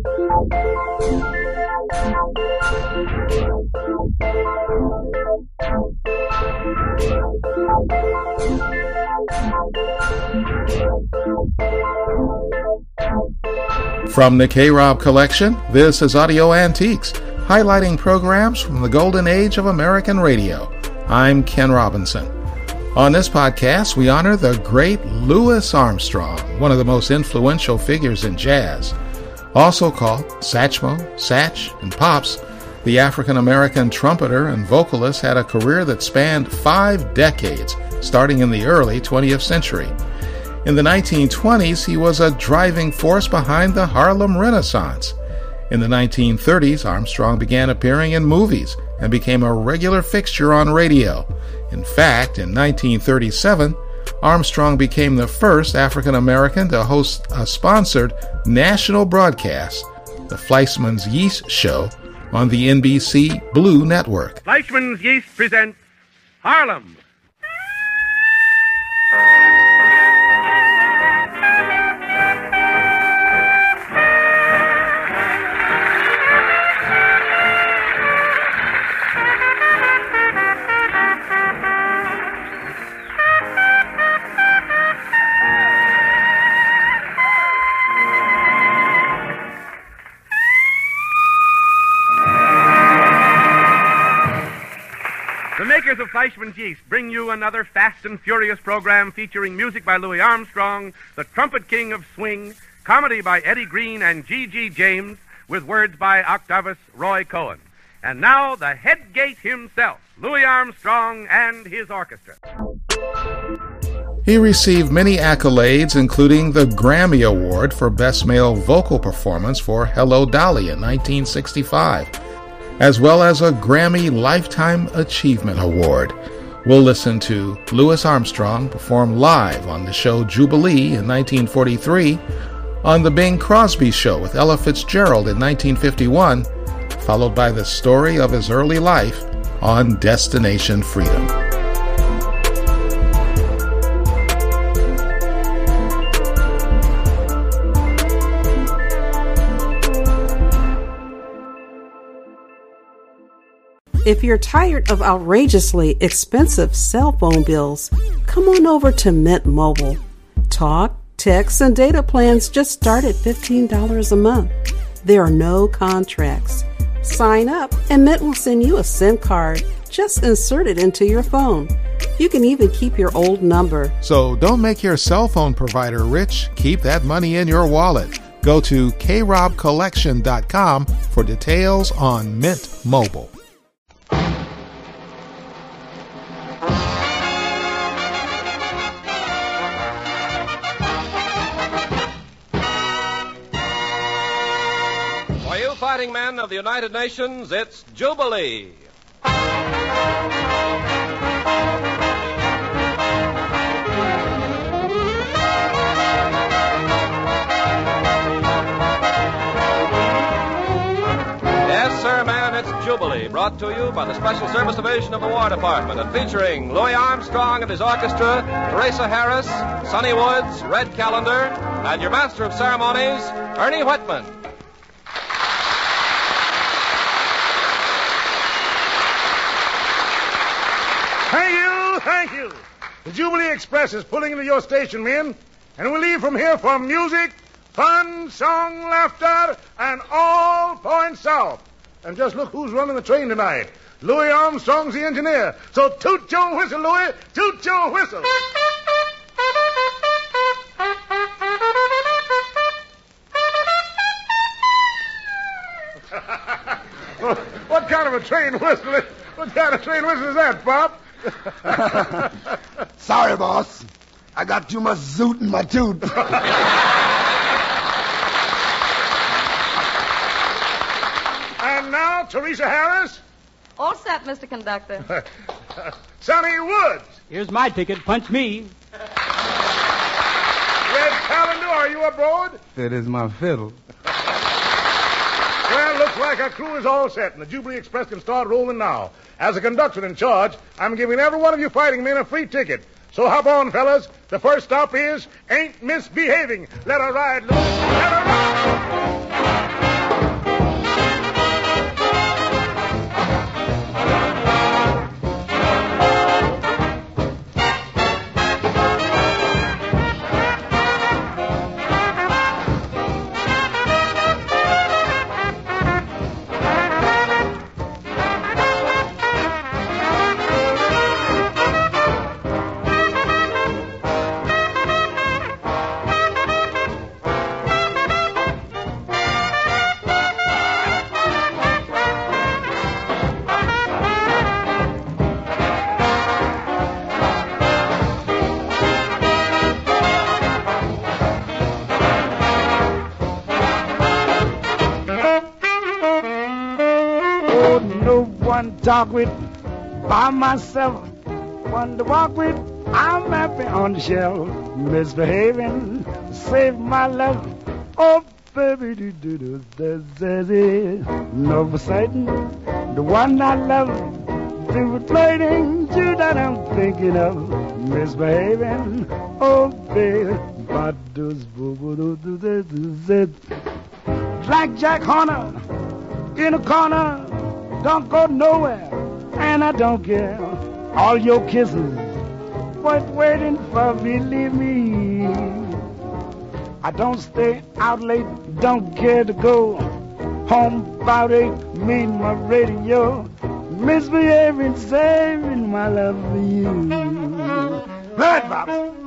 From the K-Rob Collection, this is Audio Antiques, highlighting programs from the golden age of American radio. I'm Ken Robinson. On this podcast, we honor the great Louis Armstrong, one of the most influential figures in jazz. Also called Satchmo, Satch, and Pops, the African-American trumpeter and vocalist had a career that spanned 5 decades, starting in the early 20th century. In the 1920s, he was a driving force behind the Harlem Renaissance. In the 1930s, Armstrong began appearing in movies and became a regular fixture on radio. In fact, in 1937, Armstrong became the first African American to host a sponsored national broadcast, the Fleischmann's Yeast Show, on the NBC Blue Network. Fleischmann's Yeast presents Harlem. The makers of Fleischmann's Yeast bring you another fast and furious program featuring music by Louis Armstrong, the trumpet king of swing, comedy by Eddie Green and G.G. James, with words by Octavius Roy Cohen. And now, the headgate himself, Louis Armstrong and his orchestra. He received many accolades, including the Grammy Award for Best Male Vocal Performance for Hello Dolly in 1965. As well as a Grammy Lifetime Achievement Award. We'll listen to Louis Armstrong perform live on the show Jubilee in 1943, on The Bing Crosby Show with Ella Fitzgerald in 1951, followed by the story of his early life on Destination Freedom. If you're tired of outrageously expensive cell phone bills, come on over to Mint Mobile. Talk, text, and data plans just start at $15 a month. There are no contracts. Sign up and Mint will send you a SIM card. Just insert it into your phone. You can even keep your old number. So don't make your cell phone provider rich. Keep that money in your wallet. Go to krobcollection.com for details on Mint Mobile. Fighting men of the United Nations, it's Jubilee. Yes, sir, man, it's Jubilee, brought to you by the Special Service Division of the War Department and featuring Louis Armstrong and his orchestra, Teresa Harris, Sonny Woods, Red Callender, and your master of ceremonies, Ernie Whitman. Thank you. The Jubilee Express is pulling into your station, men, and we'll leave from here for music, fun, song, laughter, and all points south. And just look who's running the train tonight. Louis Armstrong's the engineer. So toot your whistle, Louis. Toot your whistle. What kind of a train whistle is that, Bob? Sorry, boss. I got too much zoot in my tooth. And now, Teresa Harris. All set, Mr. Conductor. Sonny Woods. Here's my ticket. Punch me. Red Callender, are you aboard? It is my fiddle. Well, looks like our crew is all set, and the Jubilee Express can start rolling now. As a conductor in charge, I'm giving every one of you fighting men a free ticket. So hop on, fellas. The first stop is Ain't Misbehaving. Let her ride, Louis. Let her ride. One to talk with by myself. One to walk with, I'm happy on the shelf. Misbehaving, save my life. Oh, baby, no forsaking the one I love. Deflating you that I'm thinking of. Misbehaving, oh, baby. Like Jack Horner in a corner, don't go nowhere, and I don't care. All your kisses, but waiting for believe me. I don't stay out late, don't care to go home about 8, meeting my radio. Misbehaving, saving my love for you. Right, Bob.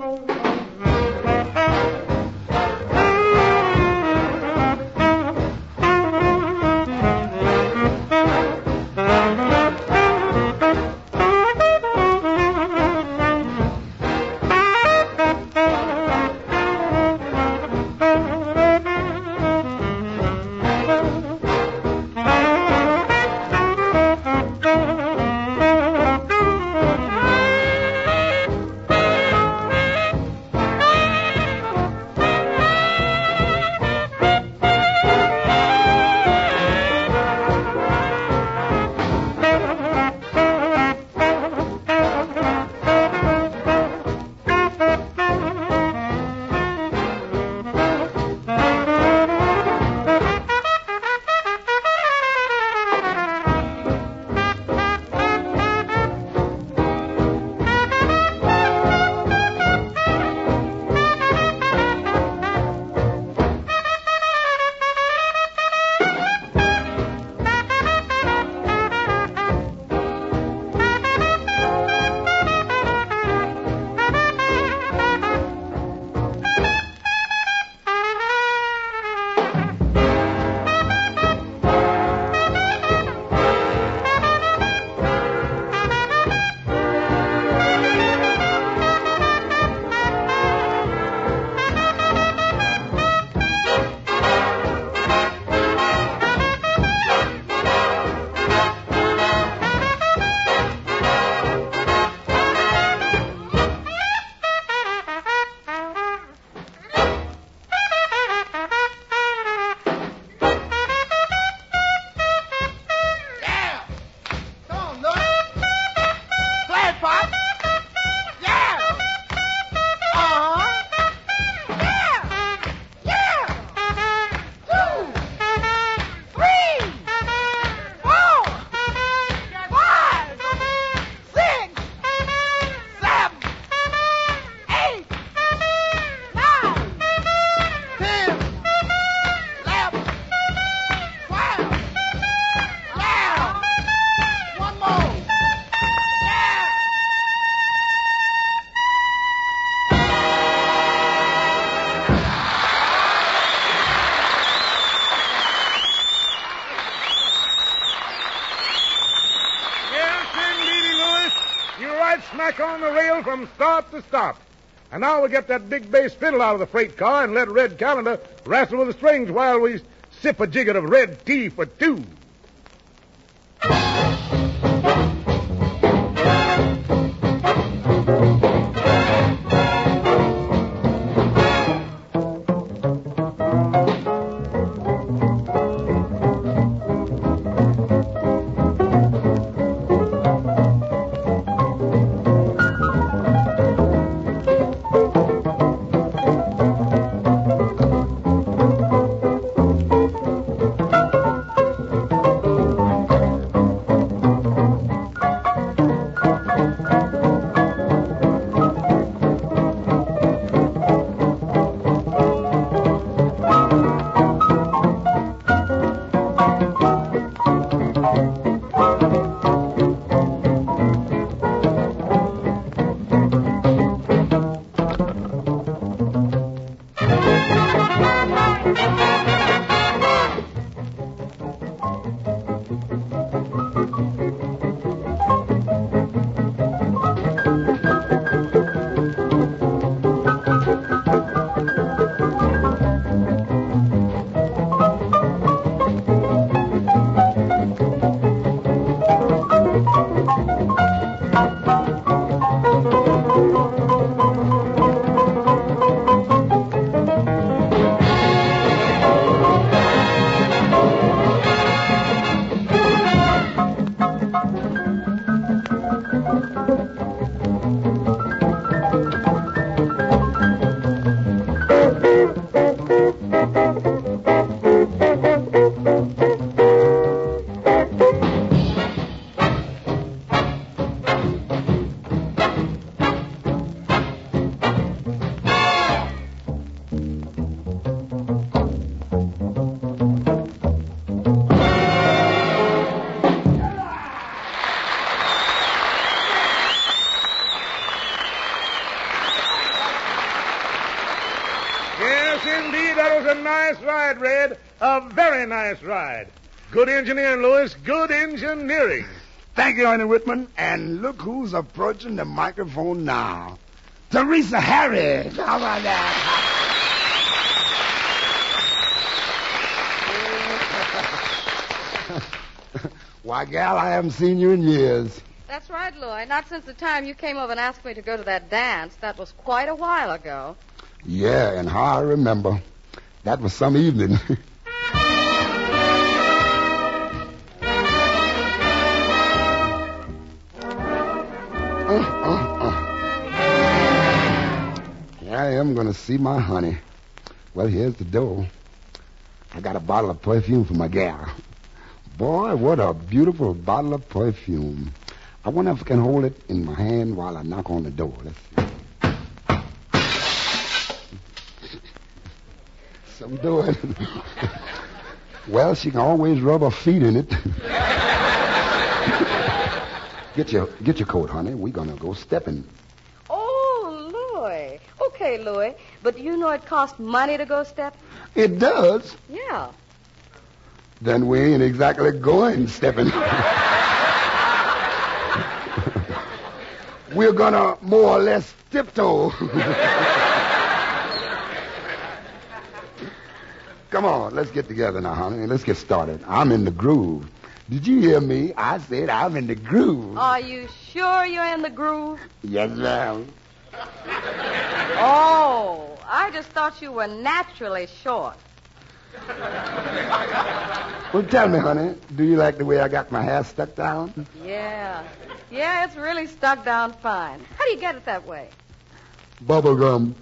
Smack on the rail from start to stop. And now we'll get that big bass fiddle out of the freight car and let Red Callender wrestle with the strings while we sip a jigget of red tea for two. very nice ride. Good engineering, Louis. Good engineering. Thank you, Ernie Whitman. And look who's approaching the microphone now. Teresa Harris. How about that? Why, gal, I haven't seen you in years. That's right, Louis. Not since the time you came over and asked me to go to that dance. That was quite a while ago. Yeah, and how I remember. That was some evening. I am going to see my honey. Well, here's the door. I got a bottle of perfume for my gal. Boy, what a beautiful bottle of perfume. I wonder if I can hold it in my hand while I knock on the door. Let's see. Some doing. Well, she can always rub her feet in it. Get your coat, honey. We're going to go stepping. Oh, Louis. Okay, Louis. But you know it costs money to go stepping? It does? Yeah. Then we ain't exactly going stepping. We're gonna more or less tiptoe. Come on, let's get together now, honey, and let's get started. I'm in the groove. Did you hear me? I said I'm in the groove. Are you sure you're in the groove? Yes, ma'am. Oh, I just thought you were naturally short. Well, tell me, honey, do you like the way I got my hair stuck down? Yeah. Yeah, it's really stuck down fine. How do you get it that way? Bubble gum.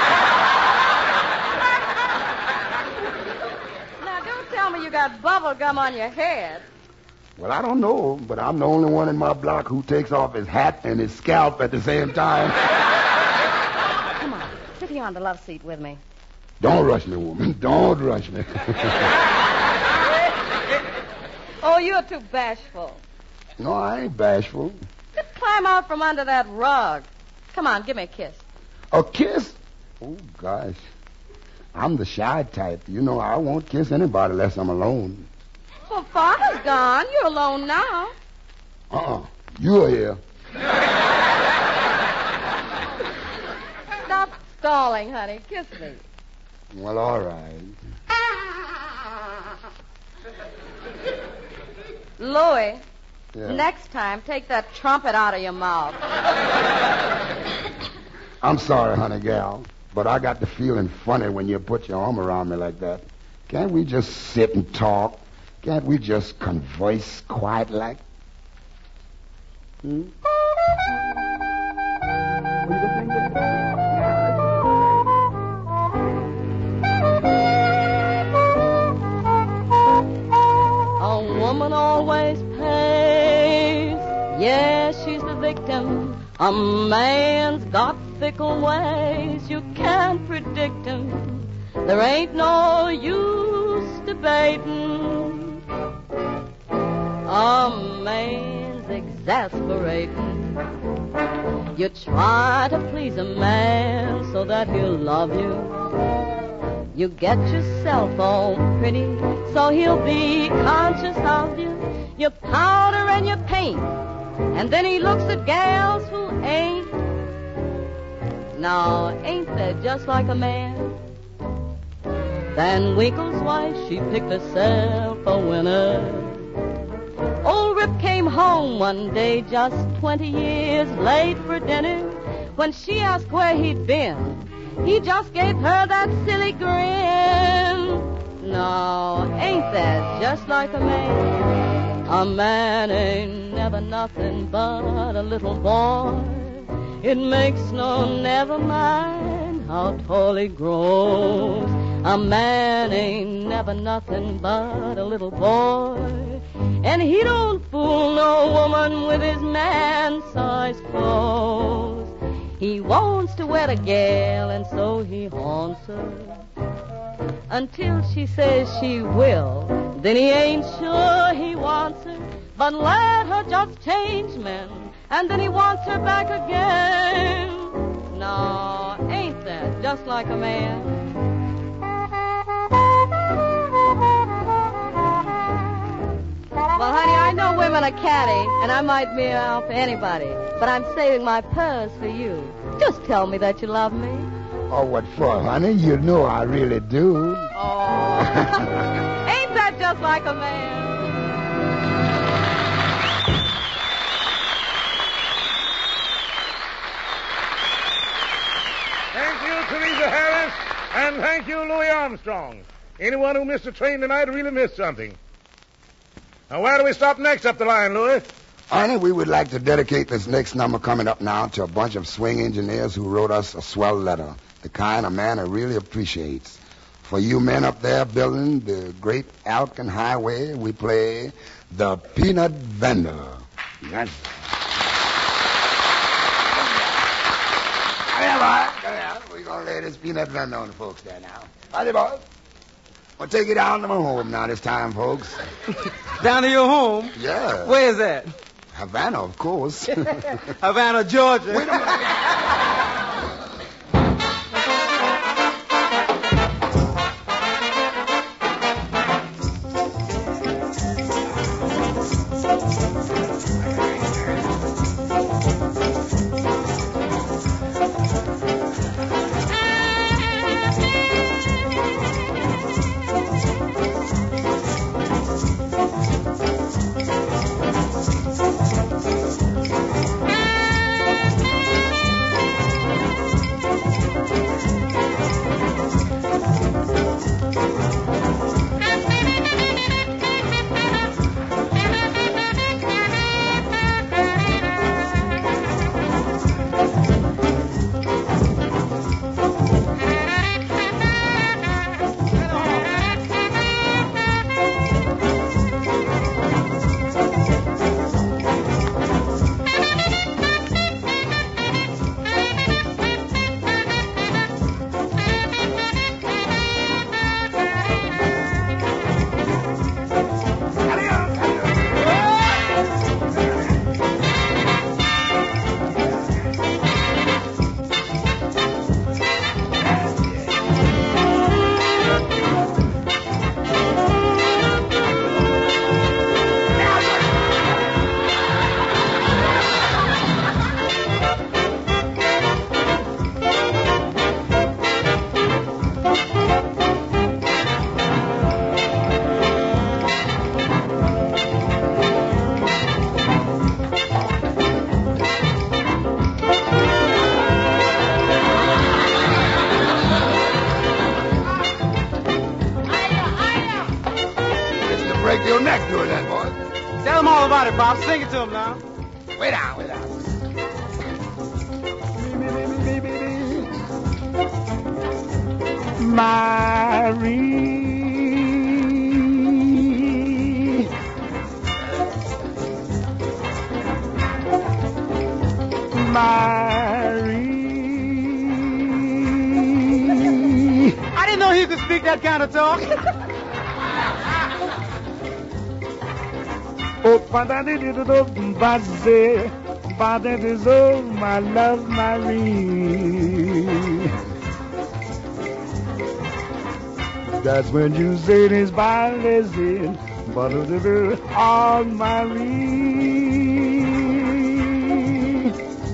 Now, don't tell me you got bubble gum on your head. Well, I don't know, but I'm the only one in my block who takes off his hat and his scalp at the same time. Come on, sit here on the love seat with me. Don't rush me, woman. Don't rush me. Oh, you're too bashful. No, I ain't bashful. Just climb out from under that rug. Come on, give me a kiss. A kiss? Oh, gosh. I'm the shy type. You know, I won't kiss anybody unless I'm alone. Well, Father's gone. You're alone now. You're here. Stop stalling, honey. Kiss me. Well, all right. Louis, Yeah. next time, take that trumpet out of your mouth. I'm sorry, honey gal, but I got the feeling funny when you put your arm around me like that. Can't we just sit and talk? Can't we just converse quiet like? What do you think of that? A woman always pays. Yeah, she's the victim. A man's got fickle ways. You can't predict him. There ain't no use debating. A man's exasperating. You try to please a man so that he'll love you. You get yourself all pretty so he'll be conscious of you. You powder and you paint, and then he looks at gals who ain't. Now, ain't that just like a man? Van Winkle's wife, she picked herself a winner. Old Rip came home one day just 20 years late for dinner. When she asked where he'd been, he just gave her that silly grin. Now, ain't that just like a man? A man ain't never nothing but a little boy. It makes no never mind how tall he grows. A man ain't never nothing but a little boy. And he don't fool no woman with his man-sized clothes. He wants to wed a gal, and so he haunts her until she says she will. Then he ain't sure he wants her, but let her just change men, and then he wants her back again. Now, ain't that just like a man? even a caddy, and I might meow for anybody, but I'm saving my purse for you. Just tell me that you love me. Oh, what for, honey? You know I really do. Oh. Ain't that just like a man? Thank you, Teresa Harris, and thank you, Louis Armstrong. Anyone who missed a train tonight really missed something. Now, where do we stop next up the line, Louis? Honey, we would like to dedicate this next number coming up now to a bunch of swing engineers who wrote us a swell letter, the kind a man really appreciates. For you men up there building the great Alcan Highway, we play The Peanut Vendor. Yes. Come on. We're going to lay this peanut vendor on the folks there now. Howdy, boys. We'll take you down to my home now this time, folks. Down to your home? Yeah. Where is that? Havana, of course. Havana, Georgia. Wait a minute. Your neck doing that, boy. Tell him all about it, Bob. Sing it to him now. Wait down, wait down. I didn't know he could speak that kind of talk. Oh, my love, Marie. That's when you say this by listen, but oh, Marie.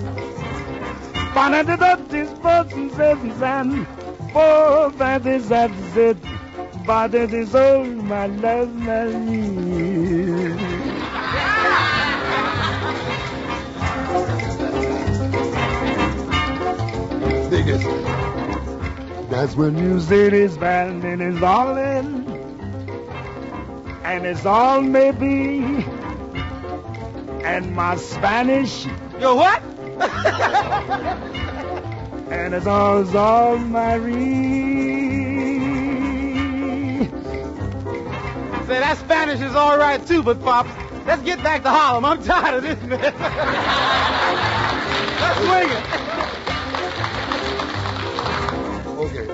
Find out this person says and for that is it, but it is all my love, Marie. That's when you say this band and it's all in, and it's all maybe, and my Spanish. Yo, what? And it's all Marie. Say, that Spanish is all right, too, but, Pops, let's get back to Harlem. I'm tired of this, man. Let's swing it. Okay.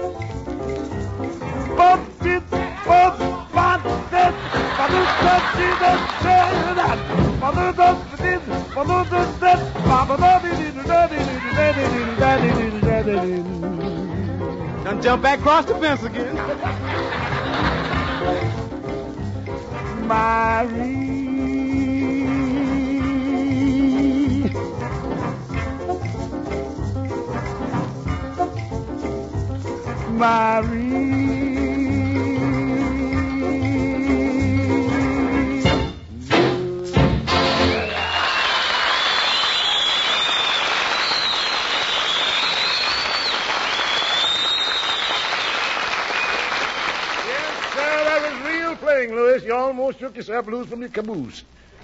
Done jump back across the fence again. Marie. Marie. Louis, you almost shook yourself loose from your caboose.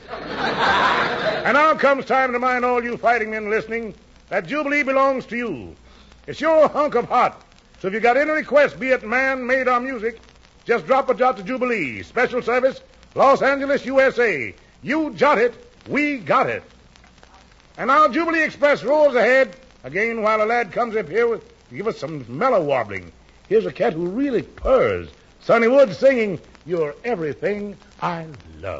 And now comes time to remind all you fighting men listening that Jubilee belongs to you. It's your hunk of heart. So if you got any request, be it man-made or music, just drop a jot to Jubilee. Special service, Los Angeles, USA. You jot it, we got it. And now Jubilee Express rolls ahead again while a lad comes up here to give us some mellow warbling. Here's a cat who really purrs. Sonny Woods singing, "You're Everything I Love."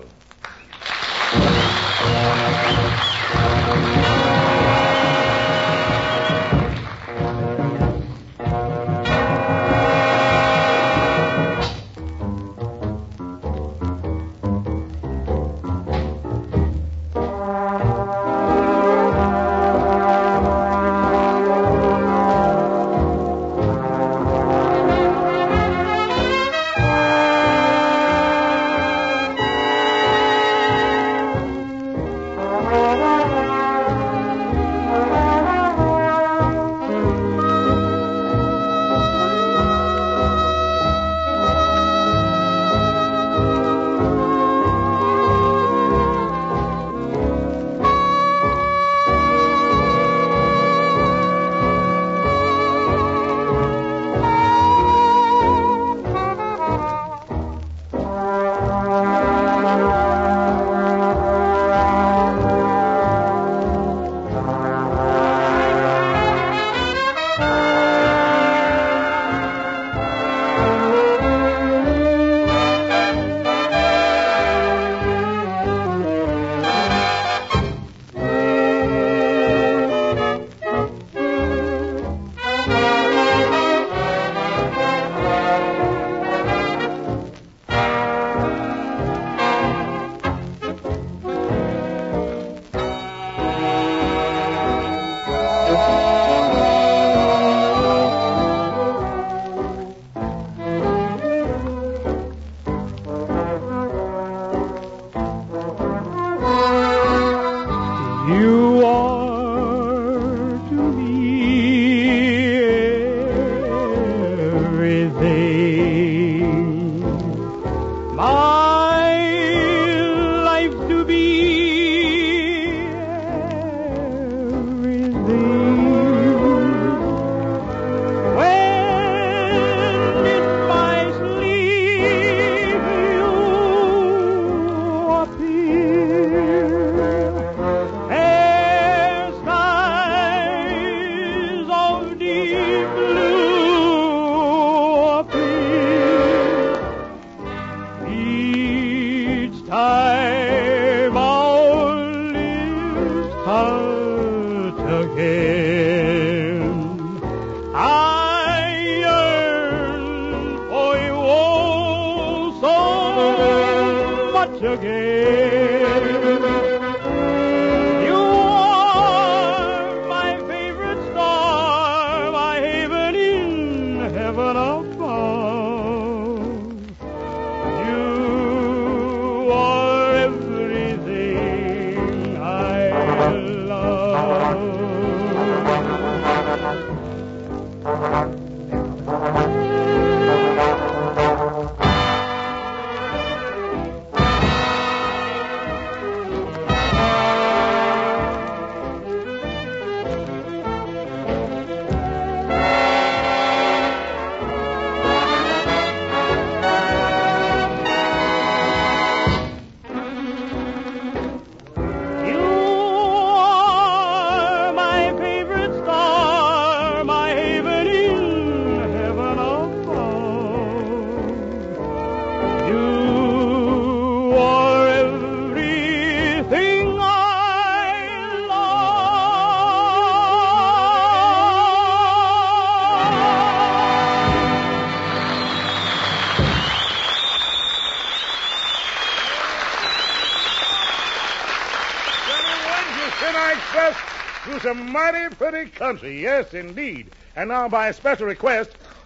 Through some mighty pretty country, yes, indeed. And now, by special request,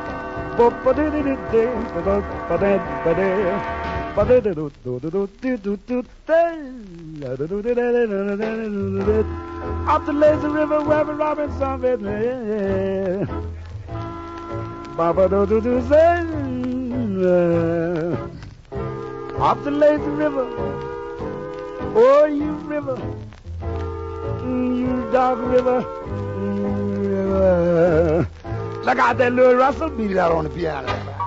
Up the lazy river where the Robinson met me. Baba do do do say. Up the lazy river, oh you river, you dark river, river. Look out that Louis Russell beat it out on the piano.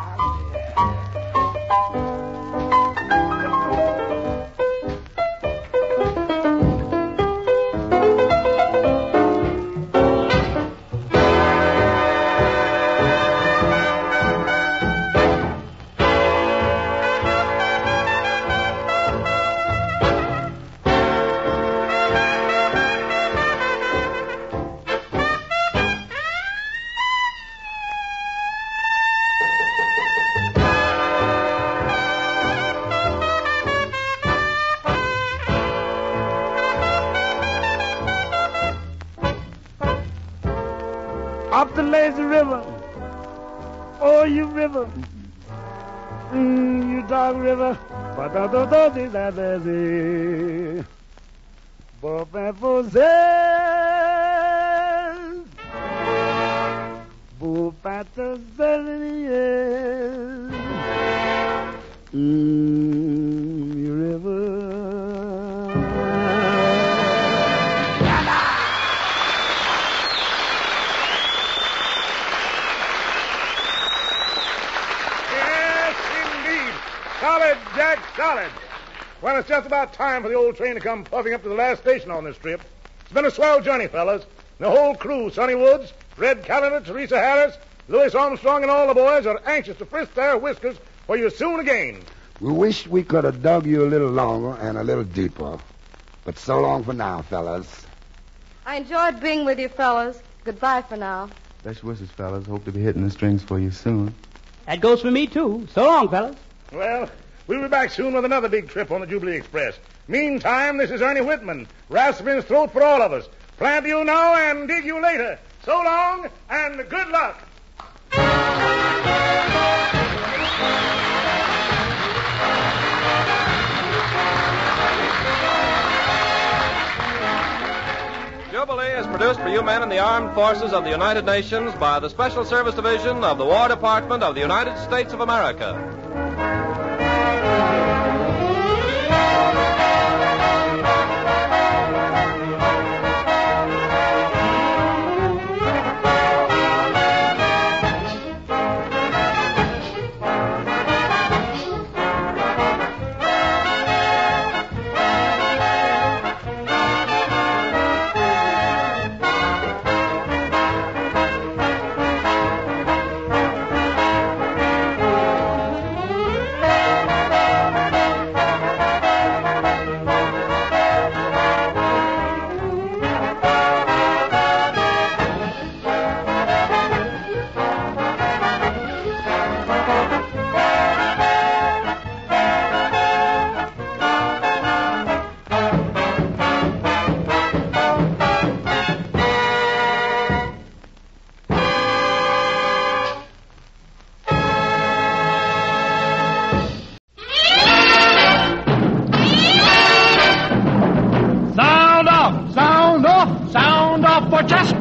Up the lazy river, oh you river, you dark river, ba-da-da-da-dee-da-da-dee. Bo-ba-bo-zee, bo-ba-da-da-dee, you river. Solid, Jack, solid. Well, it's just about time for the old train to come puffing up to the last station on this trip. It's been a swell journey, fellas. The whole crew, Sonny Woods, Red Callender, Teresa Harris, Louis Armstrong, and all the boys are anxious to frisk their whiskers for you soon again. We wish we could have dug you a little longer and a little deeper. But so long for now, fellas. I enjoyed being with you, fellas. Goodbye for now. Best wishes, fellas. Hope to be hitting the strings for you soon. That goes for me, too. So long, fellas. Well, we'll be back soon with another big trip on the Jubilee Express. Meantime, this is Ernie Whitman, rasping his throat for all of us. Plant you now and dig you later. So long and good luck. Jubilee is produced for you men in the armed forces of the United Nations by the Special Service Division of the War Department of the United States of America.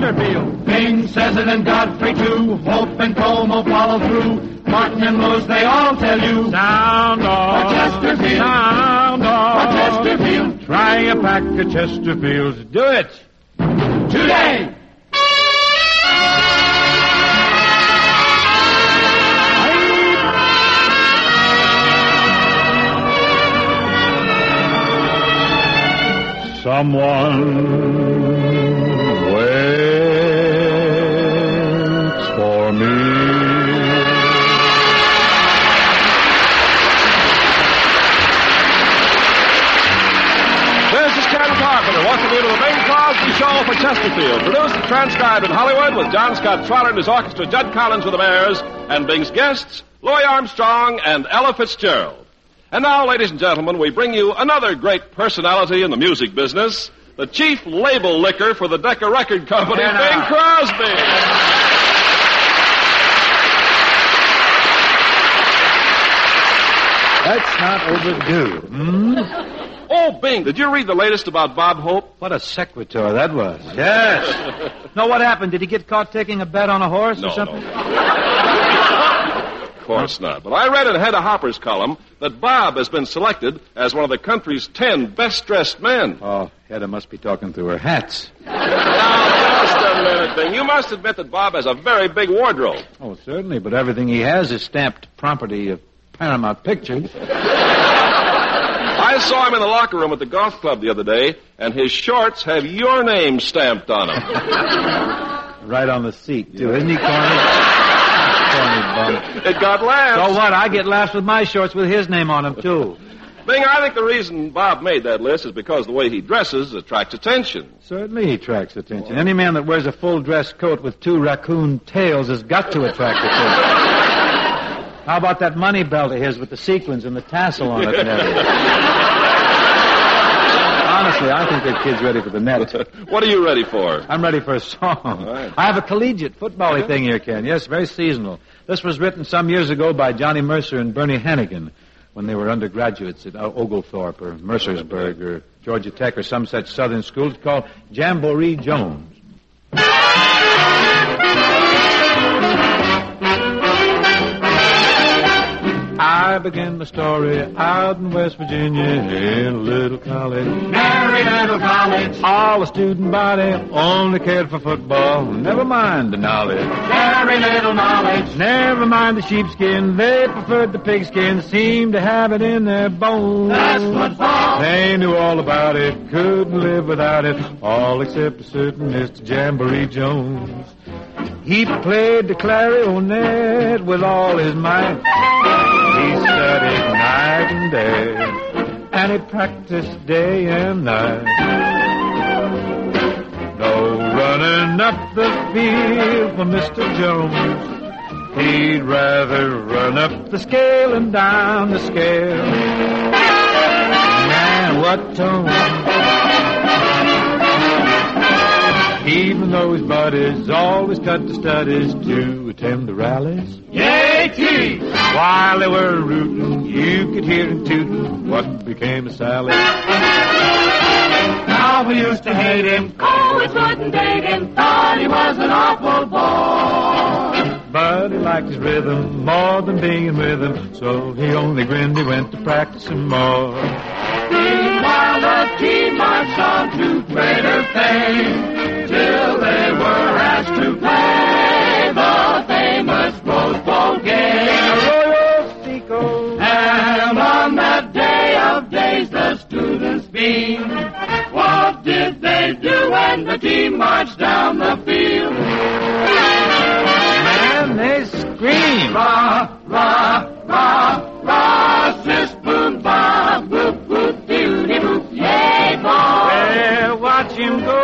Chesterfield. Bing says it and Godfrey too. Hope and Como follow through. Martin and Lewis, they all tell you. Sound off. Chesterfield. Sound off. Chesterfield. Try a pack of Chesterfields. Do it. Today. Someone waits for me. This is Ken Carpenter, welcoming you to the Bing Crosby Show for Chesterfield. Produced and transcribed in Hollywood with John Scott Trotter and his orchestra, Judd Collins with the Bears, and Bing's guests, Louis Armstrong and Ella Fitzgerald. And now, ladies and gentlemen, we bring you another great personality in the music business, the chief label licker for the Decca Record Company, Bing Crosby. That's not overdue. Oh, Bing, did you read the latest about Bob Hope? What a sequitur that was. Yes. No, what happened? Did he get caught taking a bet on a horse or something? Of course not. But I read in Hedda Hopper's column that Bob has been selected as one of the country's 10 best-dressed men. Oh, Hedda must be talking through her hats. Now, just a minute, Bing. You must admit that Bob has a very big wardrobe. Oh, certainly, but everything he has is stamped property of Paramount Pictures. I saw him in the locker room at the golf club the other day, and his shorts have your name stamped on them. Right on the seat, too. Isn't he corny? It got laughs. So what? I get laughs with my shorts with his name on them, too. Bing, I think the reason Bob made that list is because the way he dresses attracts attention. Certainly he attracts attention. Any man that wears a full dress coat with 2 raccoon tails has got to attract attention. How about that money belt of his with the sequins and the tassel on it and everything? Honestly, I think that kid's ready for the net. What are you ready for? I'm ready for a song. Right. I have a collegiate football-y thing here, Ken. Yes, very seasonal. This was written some years ago by Johnny Mercer and Bernie Hannigan when they were undergraduates at Oglethorpe or Mercersburg or Georgia Tech or some such southern school. It's called Jamboree Jones. I began my story out in West Virginia in a little college. Merry little college. All the student body only cared for football. Never mind the knowledge. Very little knowledge. Never mind the sheepskin. They preferred the pigskin. Seemed to have it in their bones. That's football. They knew all about it. Couldn't live without it. All except a certain Mr. Jamboree Jones. He played the clarionet with all his might. He studied night and day, and he practiced day and night. No running up the field for Mr. Jones. He'd rather run up the scale and down the scale. Man, what tone. Even though his buddies always cut the studies to attend the rallies. Yankees! While they were rooting, you could hear him tooting what became of Sally. Now we used to hate him, always wouldn't date him, thought he was an awful boy. But he liked his rhythm more than being with him, so he only grinned, he went to practice some more. Meanwhile the team marched on to greater fame, till they were asked to play the famous Rose Bowl game. And on that day of days the students beamed. What did they do when the team marched down the field? Man, they screamed. Rah, rah, rah, rah, sis, boom, bah, boop, boop, beauty, boop, yay, boy. Well, watch him go.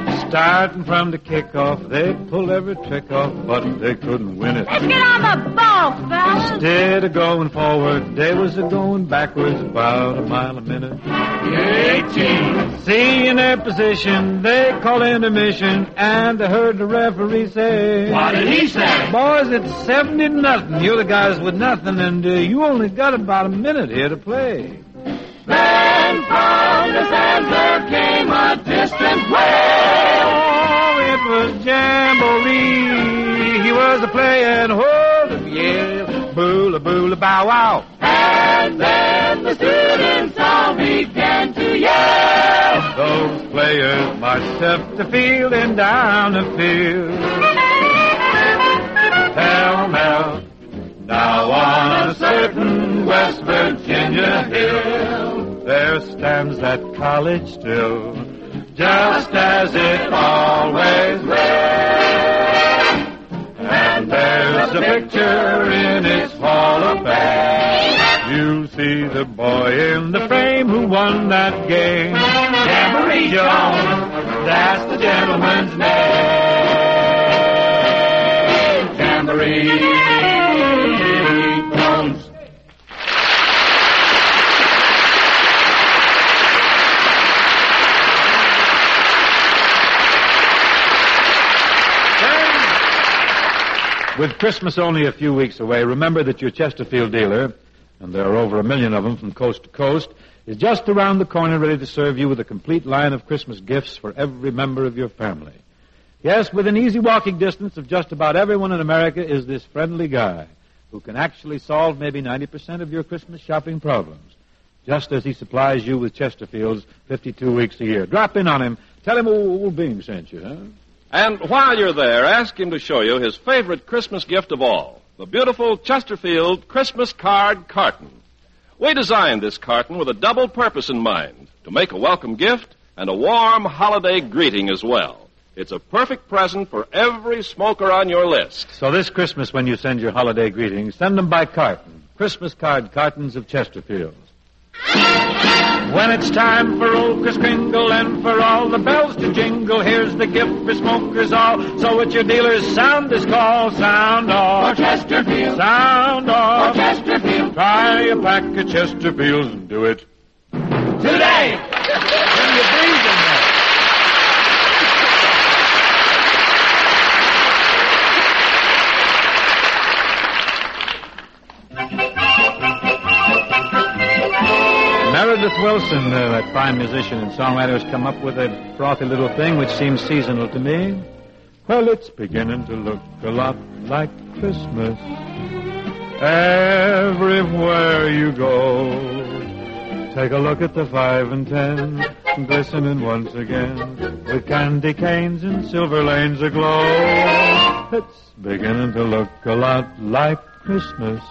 Starting from the kickoff, they'd pull every trick off, but they couldn't win it. Let's get on the ball. off, fellas. Instead of going forward, they was a-going backwards about a mile a minute. 18. Seeing their position, they called intermission, and I heard the referee say... What did he say? Boys, it's 70-0. You're the guys with nothing, and you only got about a minute here to play. Then from the sands there came a distant wail. Oh, it was Jamboree. He was a-playing hold of Yale. Boola, boola, bow, wow. And then the students all began to yell. Those players marched up the field and down the field. Pell-mell, now on a certain West Virginia hill, there stands that college still, just as it always will. And there's a picture in its Hall of Fame. You see the boy in the frame who won that game. Jamboree Jones, that's the gentleman's name. Jamboree Jones. With Christmas only a few weeks away, remember that your Chesterfield dealer, and there are over 1 million of them from coast to coast, is just around the corner ready to serve you with a complete line of Christmas gifts for every member of your family. Yes, within easy walking distance of just about everyone in America is this friendly guy who can actually solve maybe 90% of your Christmas shopping problems, just as he supplies you with Chesterfields 52 weeks a year. Drop in on him. Tell him old Bing sent you, huh? And while you're there, ask him to show you his favorite Christmas gift of all, the beautiful Chesterfield Christmas Card Carton. We designed this carton with a double purpose in mind, to make a welcome gift and a warm holiday greeting as well. It's a perfect present for every smoker on your list. So this Christmas, when you send your holiday greetings, send them by carton. Christmas card cartons of Chesterfields. When it's time for old Kris Kringle and for all the bells to jingle, here's the gift for smokers all. So at your dealer's sound this call, sound off. For Chesterfield. Sound off. For Chesterfield. Try a pack of Chesterfields and do it today. When you breathe in there. Meredith Wilson, that fine musician and songwriter, has come up with a frothy little thing which seems seasonal to me. Well, it's beginning to look a lot like Christmas everywhere you go. Take a look at the 5 and 10, glistening once again, with candy canes and silver lanes aglow. It's beginning to look a lot like Christmas.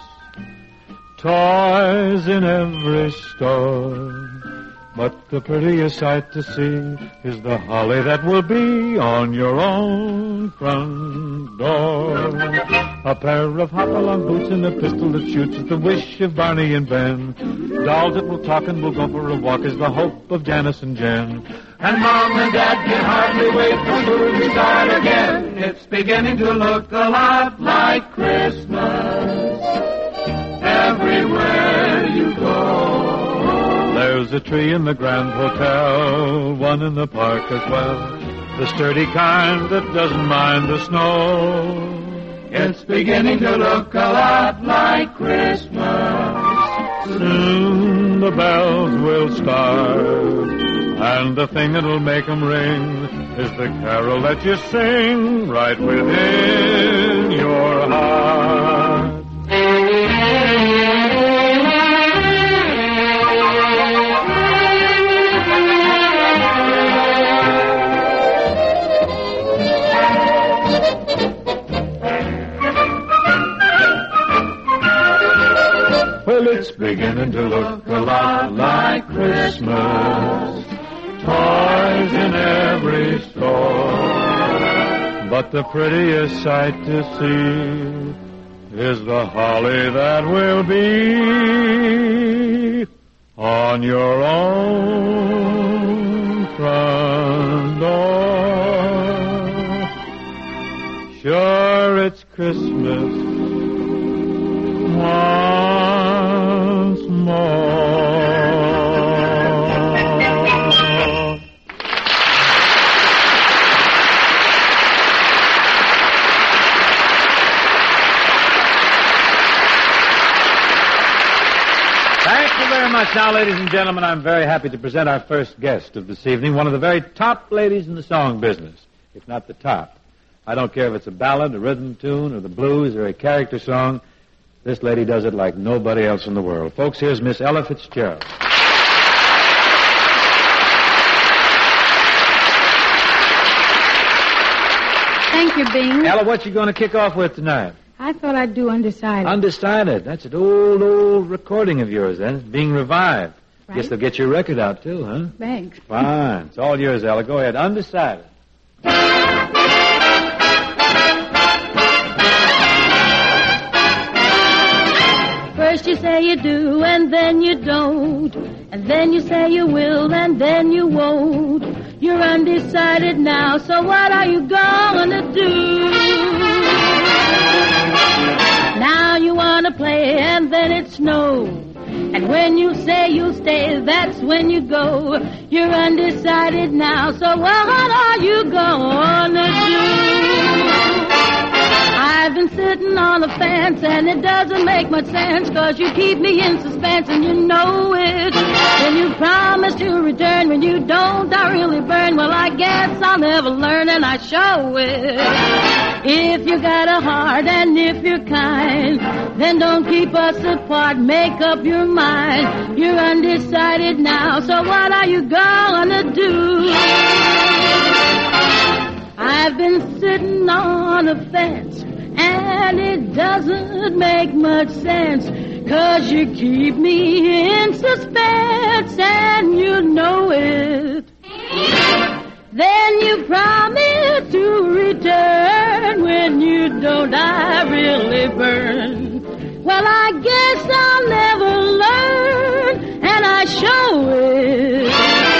Toys in every store, but the prettiest sight to see is the holly that will be on your own front door. A pair of hop-along boots and a pistol that shoots is the wish of Barney and Ben. Dolls that will talk and will go for a walk is the hope of Janice and Jen. And Mom and Dad can hardly wait for school to start again. It's beginning to look a lot like Christmas everywhere you go. There's a tree in the Grand Hotel, one in the park as well, the sturdy kind that doesn't mind the snow. It's beginning to look a lot like Christmas. Soon the bells will start, and the thing that'll make them ring is the carol that you sing right within your heart. Well, it's beginning to look a lot like Christmas. Toys in every store. But the prettiest sight to see is the holly that will be on your own front door. Sure, it's Christmas Thank you very much. Now, ladies and gentlemen, I'm very happy to present our first guest of this evening, one of the very top ladies in the song business, if not the top. I don't care if it's a ballad, a rhythm tune, or the blues, or a character song. This lady does it like nobody else in the world. Folks, here's Miss Ella Fitzgerald. Thank you, Bing. Ella, what you going to kick off with tonight? I thought I'd do Undecided. Undecided. That's an old recording of yours, then. It's being revived. Right. Guess they'll get your record out, too, huh? Thanks. Fine. It's all yours, Ella. Go ahead. Undecided. First you say you do, and then you don't. And then you say you will, and then you won't. You're undecided now, so what are you gonna do? Now you wanna play, and then it's no. And when you say you'll stay, that's when you go. You're undecided now, so what are you gonna do? I've been sitting on the fence, and it doesn't make much sense, 'cause you keep me in suspense, and you know it. When you promise to return, when you don't, I really burn. Well, I guess I'll never learn, and I show it. If you got a heart, and if you're kind, then don't keep us apart, make up your mind. You're undecided now, so what are you gonna do? I've been sitting on a fence, and it doesn't make much sense, 'cause you keep me in suspense, and you know it. Then you promise to return. When you don't, I really burn. Well, I guess I'll never learn, and I show it.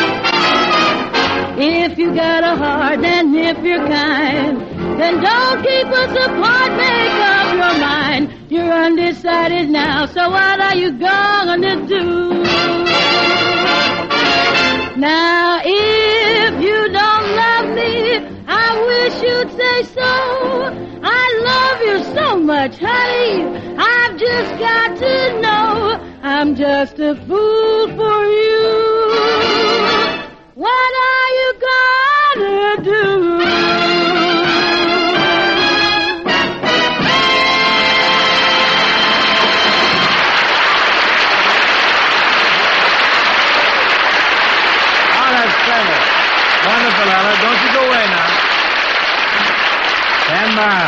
If you got a heart, and if you're kind, then don't keep us apart, make up your mind. You're undecided now, so what are you gonna do? Now, if you don't love me, I wish you'd say so. I love you so much, honey, I've just got to know. I'm just a fool for you. What are you gonna do? Wonderful, Ella. Don't you go away now. Stand by.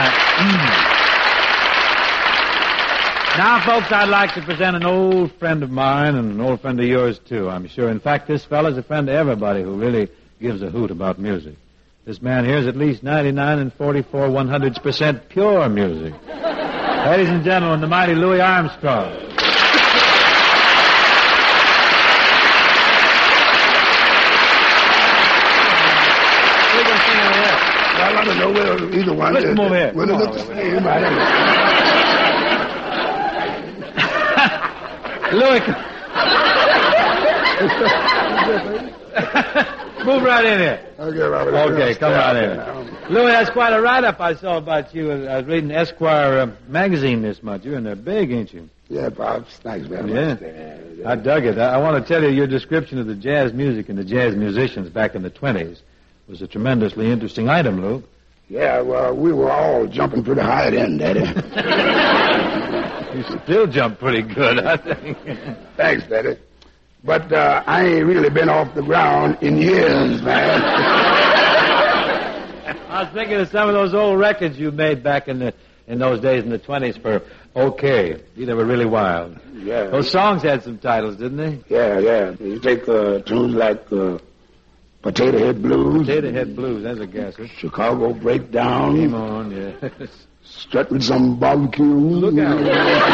Now, folks, I'd like to present an old friend of mine and an old friend of yours, too, I'm sure. In fact, this fella's a friend to everybody who really gives a hoot about music. This man here is at least 99 44/100% pure music. Ladies and gentlemen, the mighty Louis Armstrong. Well, I don't know whether either one. Let's move here. Well, look the same. Louis, move right in here. Okay, Robert. Okay, come right in. Louis, that's quite a write-up I saw about you. I was reading Esquire magazine this month. You're in there big, ain't you? Yeah, Pops. Thanks very much. Yeah. I dug it. I want to tell you your description of the jazz music and the jazz musicians back in the 20s was a tremendously interesting item, Lou. Yeah, well, we were all jumping pretty high then, Daddy. You still jump pretty good, I think. Thanks, Daddy. But I ain't really been off the ground in years, man. I was thinking of some of those old records you made back in those days in the 20s for OK. They were really wild. Yeah. Those songs had some titles, didn't they? Yeah. You take tunes like Potato Head Blues. Potato Head Blues, that's a guesser. Chicago Breakdown. Come on, yes. Strutting some barbecue. Look out.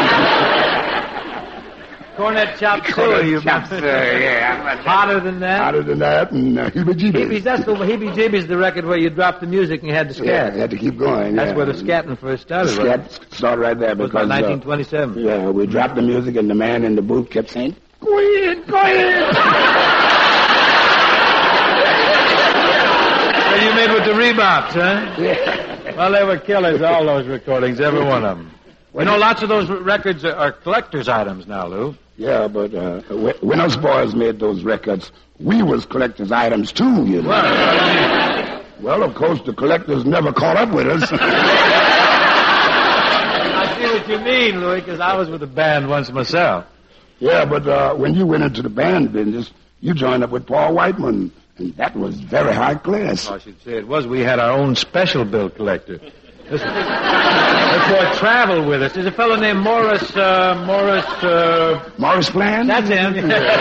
Cornet Chop Suey. Yeah. Hotter Than That. Hotter Than That and Heebie-Jeebies. That's the Heebie-Jeebies, the record where you dropped the music and you had to scat. Yeah, you had to keep going. That's where the scatting first started. Scat started right there because... It was about 1927. Yeah, we dropped the music and the man in the booth kept saying, Go ahead. Well, you made with the Reeboks, huh? Yeah. Well, they were killers, all those recordings, every one of them. You know, lots of those records are collector's items now, Lou. Yeah, but when us boys made those records, we was collector's items too, you know. Well, of course, the collectors never caught up with us. I see what you mean, Louis, because I was with the band once myself. Yeah, but when you went into the band business, you joined up with Paul Whiteman, and that was very high class. I should say it was. We had our own special bill collector. This boy traveled with us. There's a fellow named Morris Plan? That's him.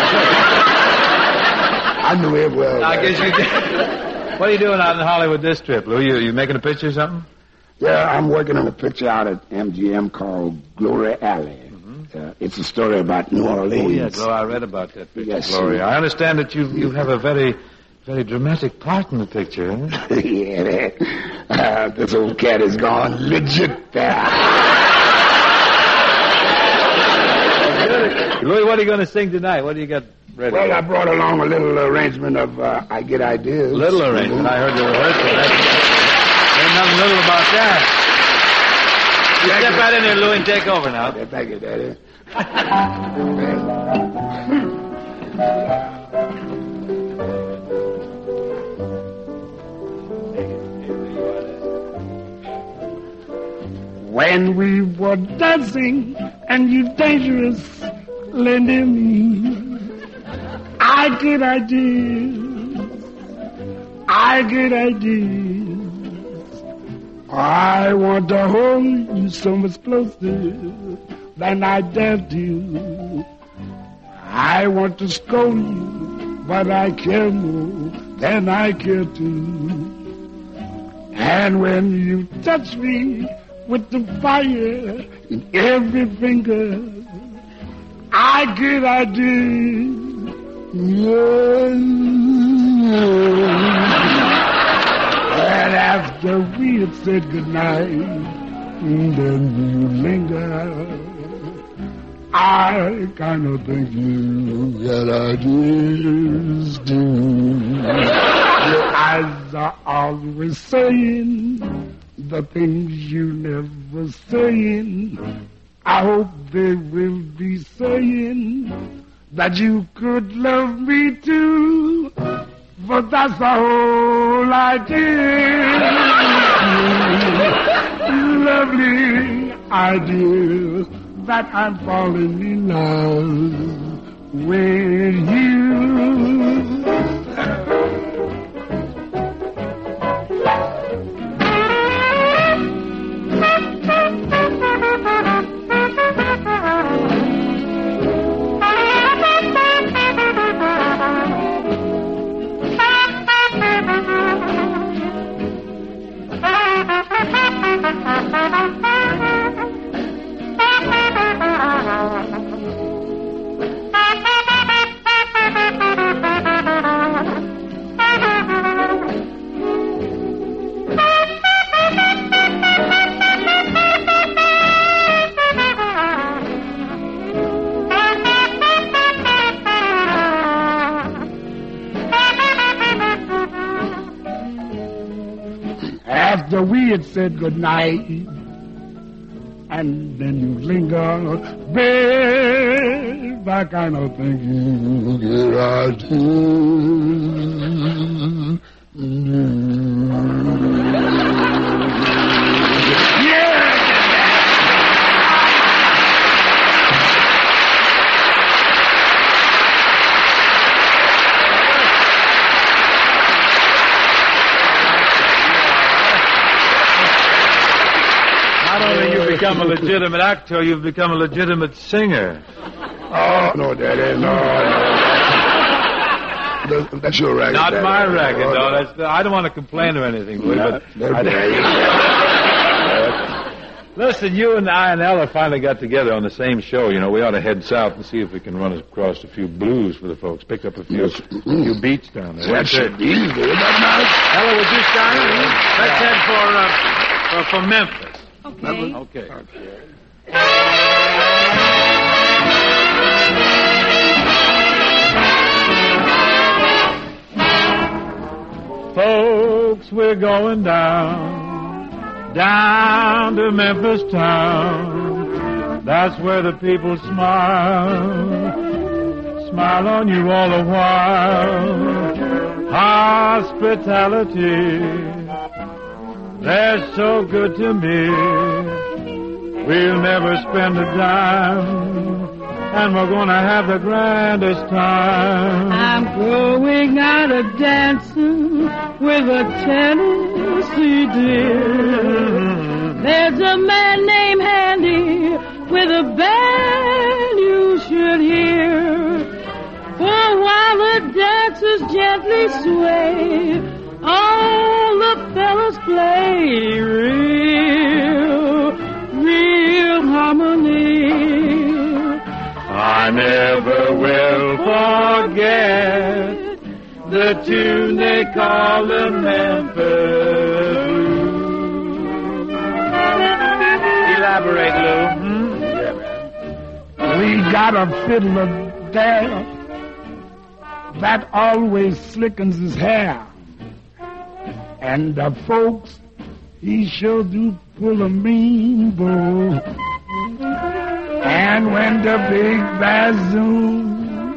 I knew him well. I guess you did. What are you doing out in Hollywood this trip, Lou? You making a picture or something? Yeah, I'm working on a picture out at MGM called Glory Alley. Mm-hmm. It's a story about New Orleans. Oh, yeah, Gloria, I read about that picture, yes, Gloria. I understand that you have a very, very dramatic part in the picture, huh? Yeah, this old cat is gone legit there. Louis, what are you going to sing tonight? What do you got ready? Well, I brought along a little arrangement of I Get Ideas. Little arrangement? I heard the rehearsal. There's nothing little about that. You step right in there, Louis, and take over now. Thank you, Daddy. When we were dancing and you dangerous, lending me, I get ideas. I want to hold you so much closer than I dare do. I want to scold you, but I care more than I care to. And when you touch me with the fire in every finger, I get ideas. And after we had said goodnight, then you linger. I kind of think you get ideas too. Your eyes are always saying the things you never saying. I hope they will be saying that you could love me too. But that's the whole idea. Lovely idea that I'm falling in love with you. After we had said goodnight, and then you linger, babe, I kind of think you get out. Become a legitimate actor, you've become a legitimate singer. Oh, no, Daddy, no. That's your racket, Not Daddy. my racket, no. I don't want to complain or anything, Louis, but... Listen, you and I and Ella finally got together on the same show. You know, we ought to head south and see if we can run across a few blues for the folks. Pick up a few beats down there. That should be easy. Ella, would you start? Let's head for Memphis. Okay. Folks, we're going down to Memphis town. That's where the people smile on you all the while. Hospitality, they're so good to me. We'll never spend a dime, and we're gonna have the grandest time. I'm going out a dancing with a Tennessee dear. There's a man named Handy with a band you should hear. For while the dancers gently sway, all the fellas play real harmony. I never will forget the tune they call the Memphis Blues. Elaborate, Lou. We got a fiddler there that always slickens his hair. And the folks, he sure do pull a mean bow. And when the big bassoon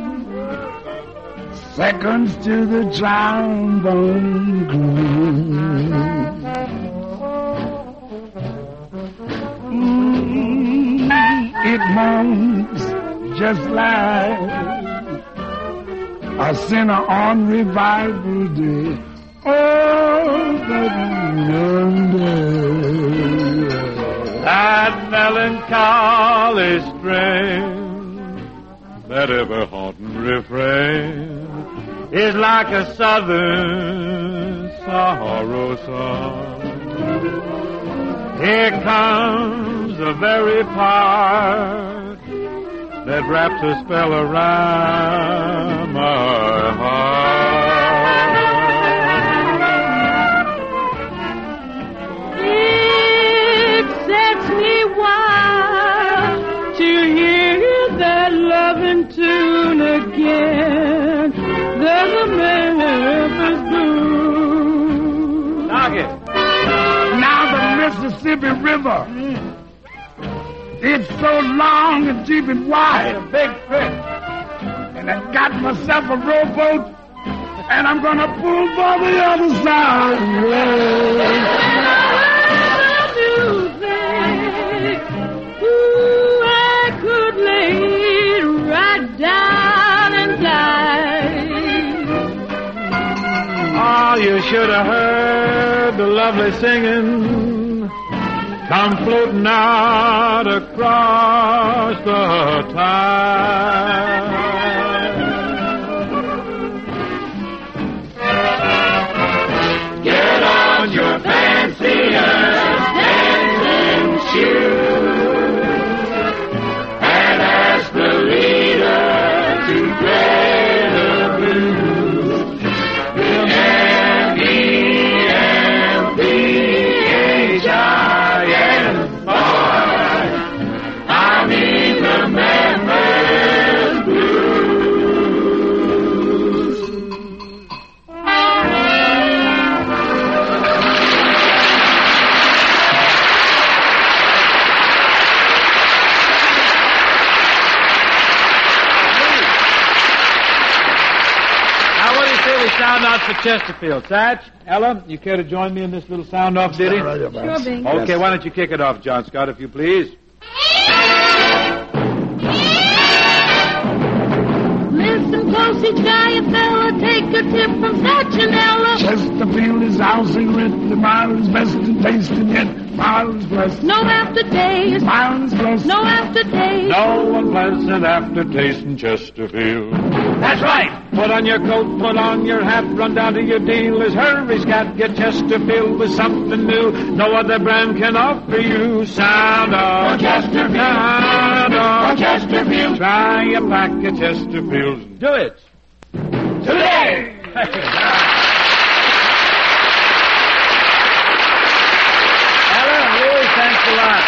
seconds to the trombone it moans just like a sinner on revival day. Oh, that melancholy strain, that ever-haunting refrain, is like a southern sorrow song. Here comes the very part that wraps a spell around my heart. It sets me wild to hear that loving tune again. There's a Memphis Blues. Knock it. Now the Mississippi River. It's so long and deep and wide, a big fish. And I got myself a rowboat, and I'm gonna pull for the other side. Ooh, I could lay right down and die. Oh, you should have heard the lovely singing come floating out across the tide. Get on your fanciest dancing shoes and ask the leader to play the blues. M-E-M-P-H-I-S. I mean the Memphis Blues. Now, what do you say we sound out for Chesterfield? Satch, Ella, you care to join me in this little sound-off ditty? Sure, Bing. Okay, why don't you kick it off, John Scott, if you please? Listen close, each guy a fella, take a tip from Satch and Ella. Chesterfield is housing writ, the miles best in taste, and yet miles blessed. No aftertaste, Miles blessed. no aftertaste. No one pleasant aftertaste in Chesterfield. That's right. Put on your coat, put on your hat, run down to your dealer's, hurry, scat, get Chesterfield with something new. No other brand can offer you. Sound off. Chesterfield. Sound off. Chesterfield. Try a pack of Chesterfields. Do it. Today. Ella, Louis, thanks a lot.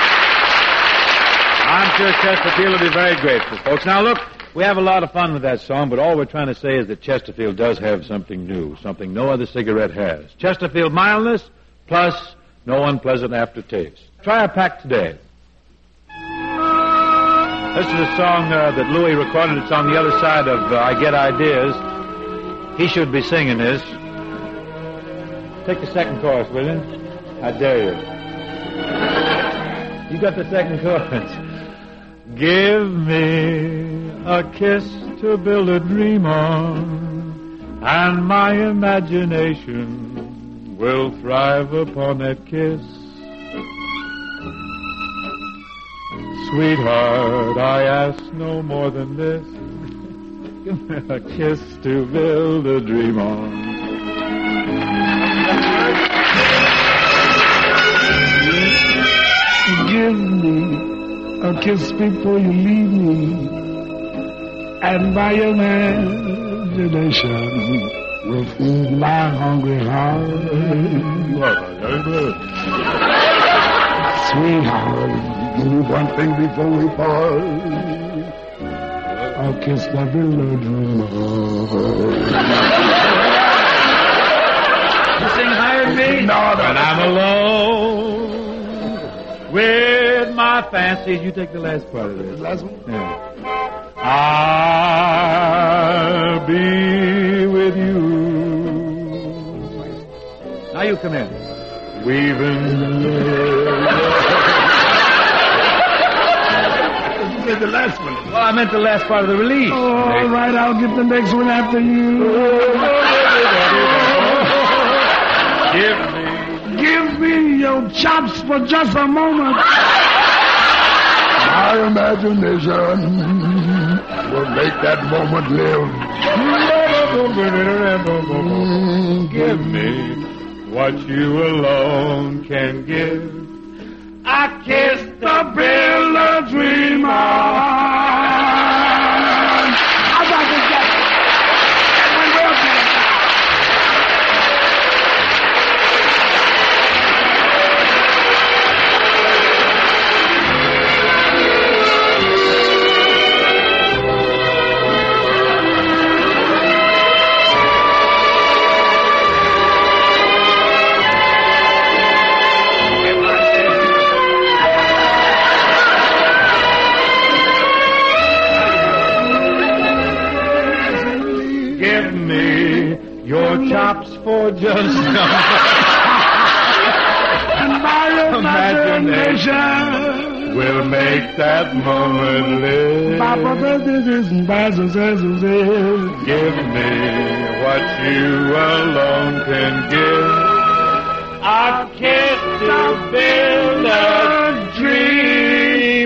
I'm sure Chesterfield will be very grateful, folks. Now, look, we have a lot of fun with that song, but all we're trying to say is that Chesterfield does have something new, something no other cigarette has. Chesterfield mildness plus no unpleasant aftertaste. Try a pack today. This is a song that Louis recorded. It's on the other side of I Get Ideas. He should be singing this. Take the second chorus, will you? I dare you. You got the second chorus. Give me a kiss to build a dream on, and my imagination will thrive upon that kiss. Sweetheart, I ask no more than this. Give me a kiss to build a dream on. Give me a kiss before you leave me, and my imagination will feed my hungry heart. Sweetheart, give me one thing before we part. I'll kiss the village dream on. You sing higher than me? No. When I'm alone with my fancies. You take the last part of this. The last one? Yeah. I'll be with you. Now you come in. Weaving the last one. Well, I meant the last part of the release. Oh, all right, I'll get the next one after you. Give me your chops for just a moment. My imagination will make that moment live. Give me what you alone can give. I kiss the bill of dream on. How about this guy? That went well for you. Chops for just and my imagination will make that moment live. Give me what you alone can give. I'll kiss to build a dream.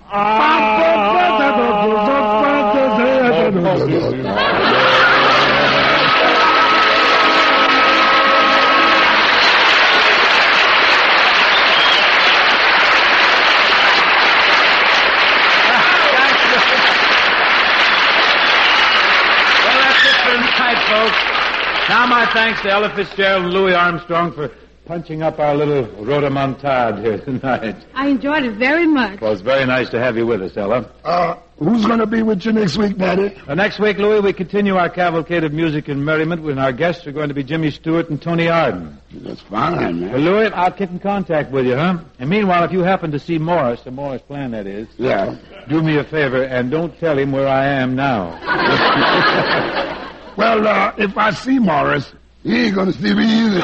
Folks. Now my thanks to Ella Fitzgerald and Louis Armstrong for punching up our little rhodomontade here tonight. I enjoyed it very much. Well, it's very nice to have you with us, Ella. Who's going to be with you next week, Daddy? Next week, Louis, we continue our cavalcade of music and merriment when our guests are going to be Jimmy Stewart and Tony Arden. That's fine, man. Well, Louis, I'll get in contact with you, huh? And meanwhile, if you happen to see Morris, the Morris Plan, that is. Yeah. Do me a favor and don't tell him where I am now. Well, if I see Morris, he ain't going to see me either.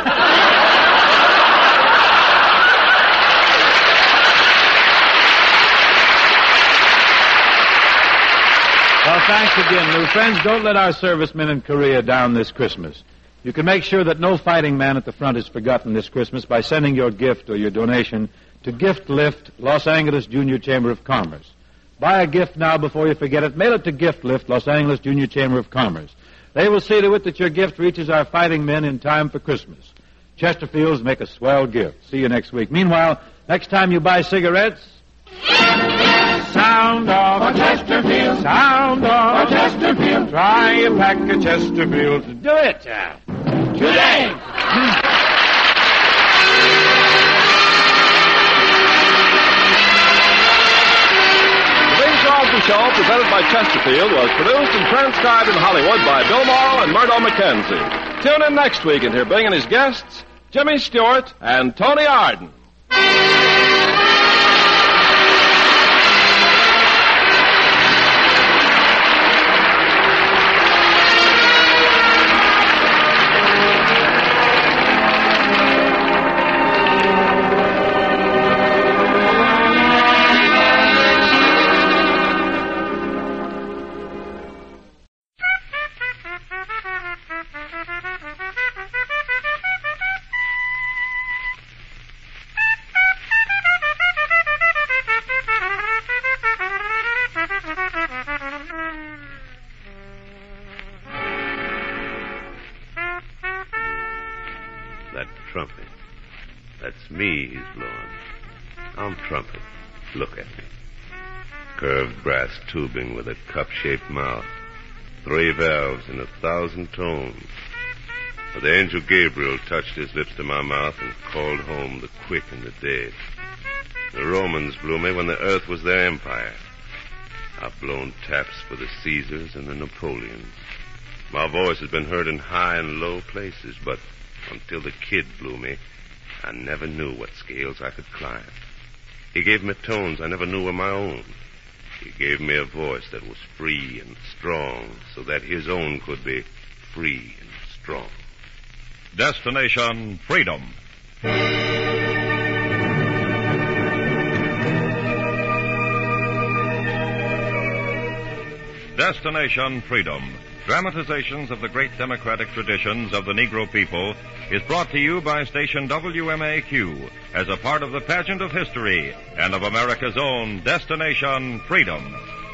Well, thanks again, Lou. Friends, don't let our servicemen in Korea down this Christmas. You can make sure that no fighting man at the front is forgotten this Christmas by sending your gift or your donation to Gift Lift, Los Angeles Junior Chamber of Commerce. Buy a gift now before you forget it. Mail it to Gift Lift, Los Angeles Junior Chamber of Commerce. They will see to it that your gift reaches our fighting men in time for Christmas. Chesterfields make a swell gift. See you next week. Meanwhile, next time you buy cigarettes, sound off a Chesterfield. Sound off a Chesterfield. Try a pack of Chesterfields. Do it today. The Show, presented by Chesterfield, was produced and transcribed in Hollywood by Bill Morrow and Murdo McKenzie. Tune in next week and hear Bing and his guests, Jimmy Stewart and Tony Arden. trumpet. That's me he's blowing. I'm trumpet. Look at me. Curved brass tubing with a cup-shaped mouth. 3 valves in 1,000 tones. But the angel Gabriel touched his lips to my mouth and called home the quick and the dead. The Romans blew me when the earth was their empire. I've blown taps for the Caesars and the Napoleons. My voice has been heard in high and low places, but until the kid blew me, I never knew what scales I could climb. He gave me tones I never knew were my own. He gave me a voice that was free and strong, so that his own could be free and strong. Destination Freedom. Destination Freedom, dramatizations of the great democratic traditions of the Negro people, is brought to you by station WMAQ as a part of the pageant of history and of America's own Destination Freedom.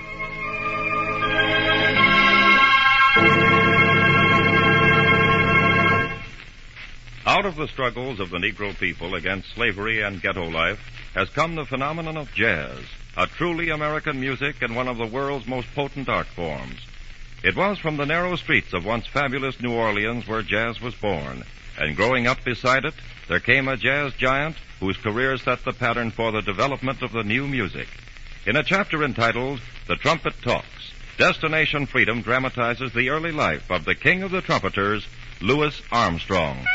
Out of the struggles of the Negro people against slavery and ghetto life has come the phenomenon of jazz, a truly American music and one of the world's most potent art forms. It was from the narrow streets of once fabulous New Orleans where jazz was born, and growing up beside it, there came a jazz giant whose career set the pattern for the development of the new music. In a chapter entitled The Trumpet Talks, Destination Freedom dramatizes the early life of the king of the trumpeters, Louis Armstrong.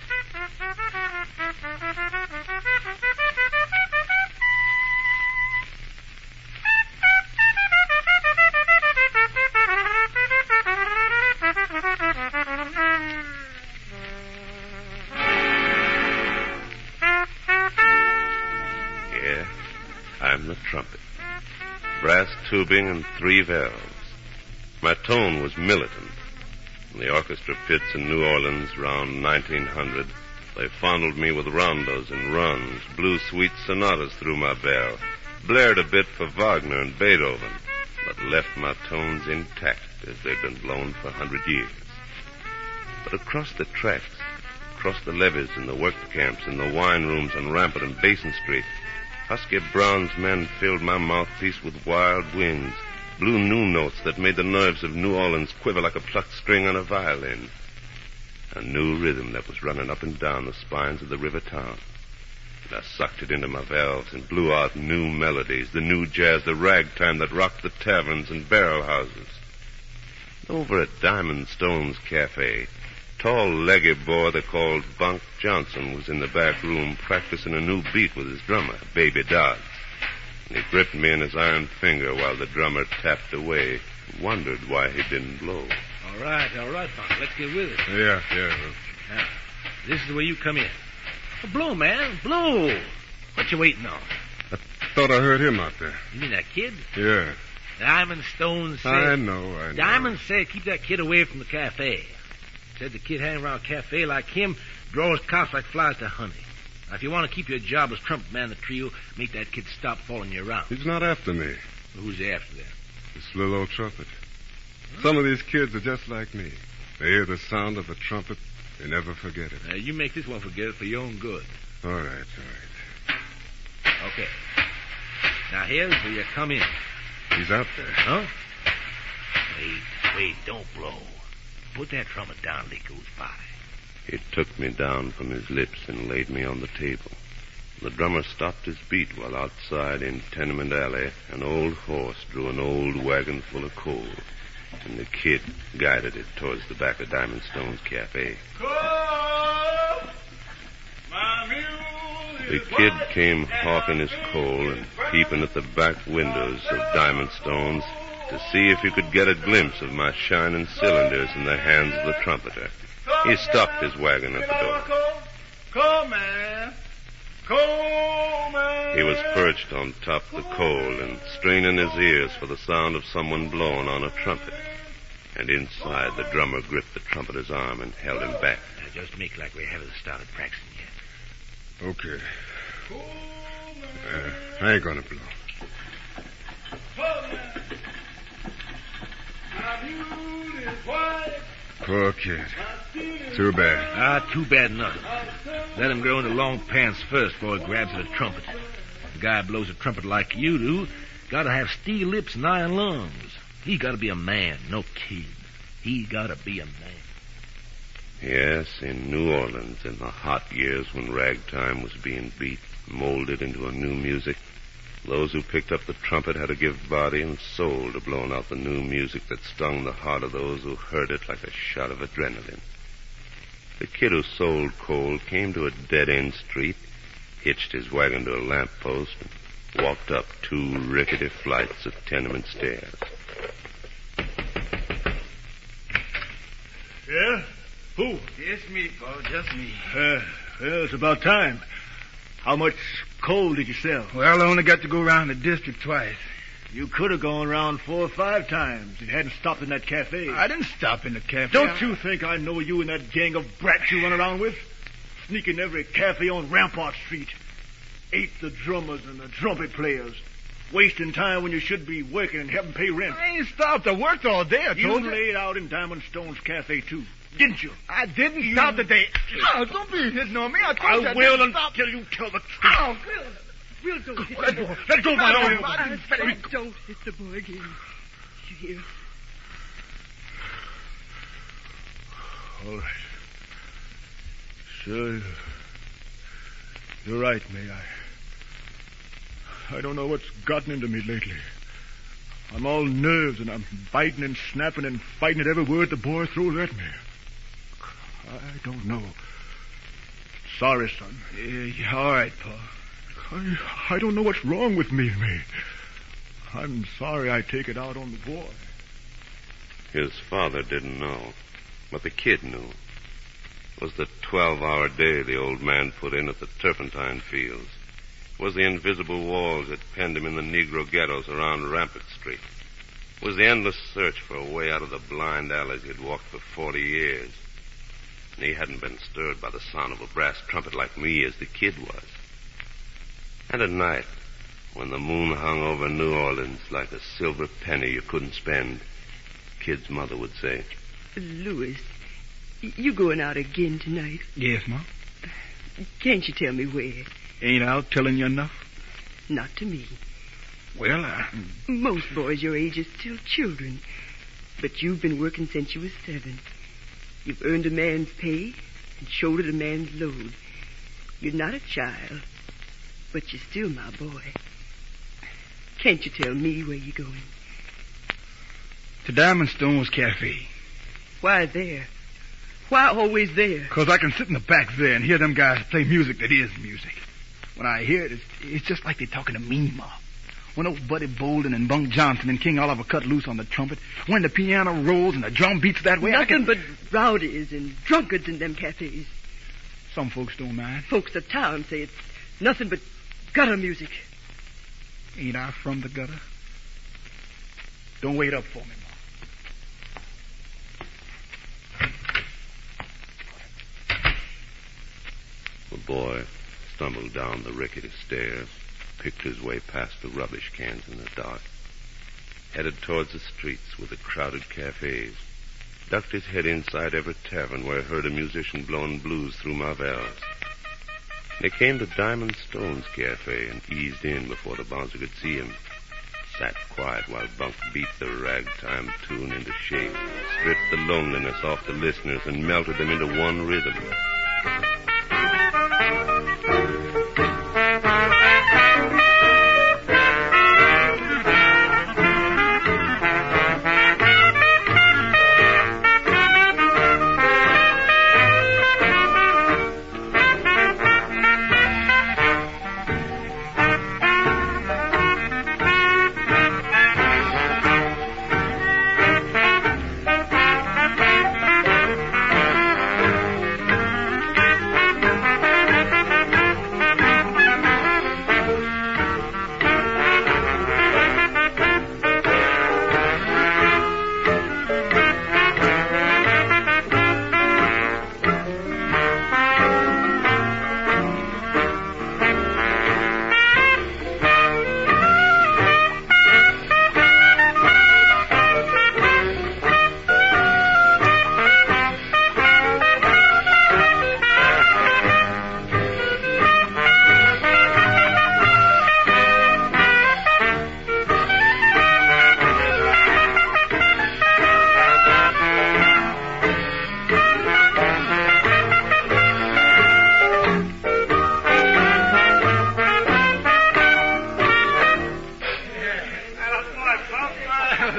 I'm the trumpet. Brass tubing and 3 valves. My tone was militant. In the orchestra pits in New Orleans round 1900, they fondled me with rondos and runs, blew sweet sonatas through my bell, blared a bit for Wagner and Beethoven, but left my tones intact as they'd been blown for 100 years. But across the tracks, across the levees in the work camps, in the wine rooms on Rampart and Basin Street, husky bronze men filled my mouthpiece with wild winds, blew new notes that made the nerves of New Orleans quiver like a plucked string on a violin. A new rhythm that was running up and down the spines of the river town. And I sucked it into my valves and blew out new melodies, the new jazz, the ragtime that rocked the taverns and barrel houses. Over at Diamond Stone's Cafe, tall, leggy boy they called Bunk Johnson was in the back room practicing a new beat with his drummer, Baby Dodds. And he gripped me in his iron finger while the drummer tapped away and wondered why he didn't blow. All right, Bunk. Let's get with it. Yeah. Now, this is where you come in. Well, blow, man. Blow. What you waiting on? I thought I heard him out there. You mean that kid? Yeah. Diamond Stone said... I know. Diamond said keep that kid away from the cafe. Said the kid hanging around a cafe like him draws cops like flies to honey. Now, if you want to keep your job as trumpet man of the trio, make that kid stop following you around. He's not after me. Well, who's after that? This little old trumpet. Some of these kids are just like me. They hear the sound of the trumpet, they never forget it. You make this one forget it for your own good. All right. Okay. Now, here's where you come in. He's out there. Huh? Wait, don't blow. Put that trumpet down till he goes by. He took me down from his lips and laid me on the table. The drummer stopped his beat while outside in Tenement Alley an old horse drew an old wagon full of coal, and the kid guided it towards the back of Diamond Stone's cafe. The kid came hawking his coal and peeping at the back windows of Diamond Stone's to see if he could get a glimpse of my shining cylinders in the hands of the trumpeter. He stopped his wagon at the door. Coal man! Coal man! He was perched on top of the coal and straining his ears for the sound of someone blowing on a trumpet. And inside, the drummer gripped the trumpeter's arm and held him back. Now, just make like we haven't started practicing yet. Okay. I ain't gonna blow. Poor kid. Too bad. Too bad nothing. Let him grow into long pants first before he grabs at a trumpet. The guy blows a trumpet like you do gotta have steel lips and iron lungs. He gotta be a man, no kid. He gotta be a man. Yes, in New Orleans, in the hot years when ragtime was being beat, molded into a new music, those who picked up the trumpet had to give body and soul to blowing out the new music that stung the heart of those who heard it like a shot of adrenaline. The kid who sold coal came to a dead-end street, hitched his wagon to a lamppost, and walked up 2 rickety flights of tenement stairs. Yeah? Who? Just me, Paul, just me. Well, it's about time. How much coal did you sell? Well, I only got to go around the district twice. You could have gone around 4 or 5 times if you hadn't stopped in that cafe. I didn't stop in the cafe. Don't you think I know you and that gang of brats you run around with? Sneaking every cafe on Rampart Street. Ate the drummers and the trumpet players. Wasting time when you should be working and helping pay rent. I ain't stopped. I worked all day, I told you. You laid out in Diamond Stone's cafe, too. Didn't you? I didn't stop today. Oh, don't be hitting on me. I told you I will didn't stop. until you tell the truth. Oh, Bill, don't hit Let go. Let go of my arm. Don't hit the boy again. You hear? All right. Sure. You're right, May. I don't know what's gotten into me lately. I'm all nerves, and I'm biting and snapping and fighting at every word the boy throws at me. I don't know. Sorry, son. Yeah, all right, Pa. I don't know what's wrong with me, May. I'm sorry I take it out on the boy. His father didn't know, but the kid knew. It was the 12-hour day the old man put in at the turpentine fields. It was the invisible walls that penned him in the Negro ghettos around Rampart Street. It was the endless search for a way out of the blind alleys he'd walked for 40 years. And he hadn't been stirred by the sound of a brass trumpet like me as the kid was. And at night, when the moon hung over New Orleans like a silver penny you couldn't spend, Kid's mother would say, Louis, you going out again tonight? Yes, Ma. Can't you tell me where? Ain't I telling you enough? Not to me. Well, Most boys your age are still children. But you've been working since you was 7. You've earned a man's pay and shouldered a man's load. You're not a child, but you're still my boy. Can't you tell me where you're going? To Diamond Stone's Cafe. Why there? Why always there? 'Cause I can sit in the back there and hear them guys play music that is music. When I hear it, it's just like they're talking to me, Ma. When those Buddy Bolden and Bunk Johnson and King Oliver cut loose on the trumpet, when the piano rolls and the drum beats that way, Nothing but rowdies and drunkards in them cafes. Some folks don't mind. Folks of town say it's nothing but gutter music. Ain't I from the gutter? Don't wait up for me, Ma. The boy stumbled down the rickety stairs, picked his way past the rubbish cans in the dark, headed towards the streets with the crowded cafes, ducked his head inside every tavern where he heard a musician blowing blues through Marvell's. They came to Diamond Stone's Cafe and eased in before the bouncer could see him. Sat quiet while Bunk beat the ragtime tune into shape, stripped the loneliness off the listeners and melted them into one rhythm.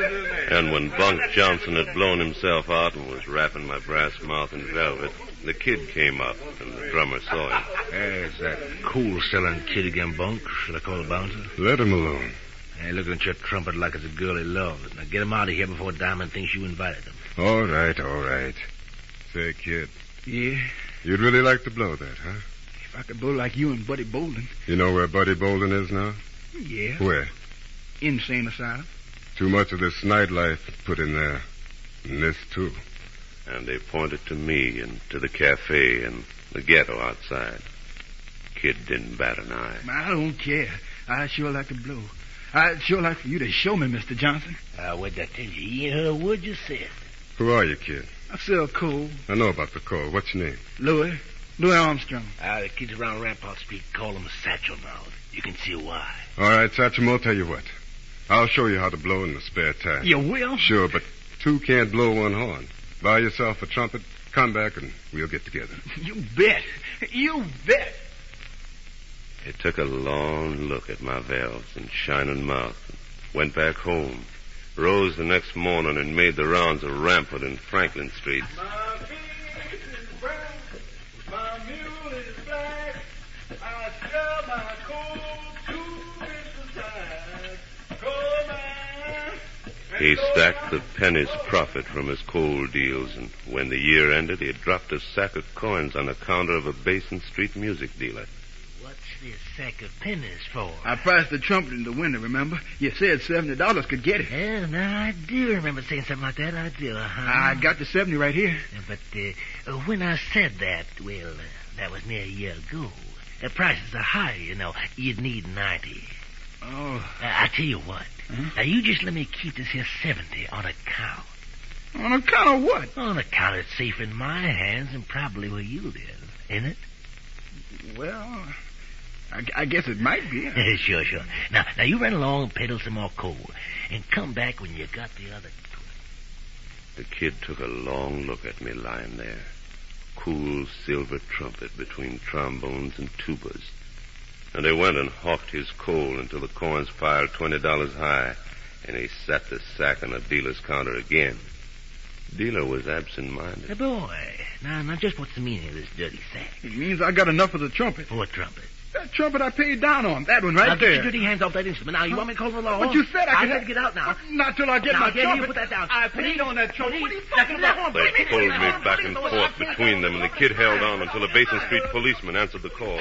And when Bunk Johnson had blown himself out and was wrapping my brass mouth in velvet, the kid came up, and the drummer saw him. There's that cool-selling kid again, Bunk. Should I call the bouncer? Let him alone. Hey, looking at your trumpet like it's a girl he loves. Now get him out of here before Diamond thinks you invited him. All right. Say, kid. Yeah? You'd really like to blow that, huh? If I could blow like you and Buddy Bolden. You know where Buddy Bolden is now? Yeah. Where? Insane asylum. Too much of this nightlife put in there. And this, too. And they pointed to me and to the cafe and the ghetto outside. Kid didn't bat an eye. I don't care. I'd sure like to blow. I'd sure like for you to show me, Mr. Johnson. What'd I tell you? He ain't heard a word you said. Who are you, kid? I sell coal. I know about the coal. What's your name? Louis Armstrong. The kids around Rampart Street call him Satchel Mouth. You can see why. All right, Satchel, I'll tell you what. I'll show you how to blow in the spare time. You will? Sure, but two can't blow one horn. Buy yourself a trumpet, come back, and we'll get together. You bet. You bet. He took a long look at my valves and shining mouth and went back home. Rose the next morning and made the rounds of Rampart and Franklin Streets. My feet is brown, my mule is black, I sell my coal 2 inches high. Coal mine. He stacked the penny's profit from his coal deals, and when the year ended, he had dropped a sack of coins on the counter of a Basin Street music dealer. What's this sack of pennies for? I priced the trumpet in the window, remember? You said $70 could get it. Yeah, now I do remember saying something like that. I do, I got the 70 right here. But when I said that, that was near a year ago. The prices are higher, you know. You'd need 90. Oh. I tell you what. Huh? Now, you just let me keep this here 70 on account. On account of what? On account it's safe in my hands and probably where you live, ain't it? Well, I guess it might be. Sure. Now, you run along and peddle some more coal, and come back when you got the other. The kid took a long look at me lying there. Cool silver trumpet between trombones and tubas. And he went and hawked his coal until the coins piled $20 high, and he sat the sack on a dealer's counter again. Dealer was absent-minded. Hey, boy, now just what's the meaning of this dirty sack? It means I got enough of the trumpet. What trumpet? That trumpet I paid down on. That one right now, there. Get your dirty hands off that instrument. Now, you want me to call the law? But you said I could get out now. Not till I get my trumpet. You put that down. I paid on that trumpet. What are you talking They pulled me back and forth between them, and the kid held on until a Basin Street policeman answered the call.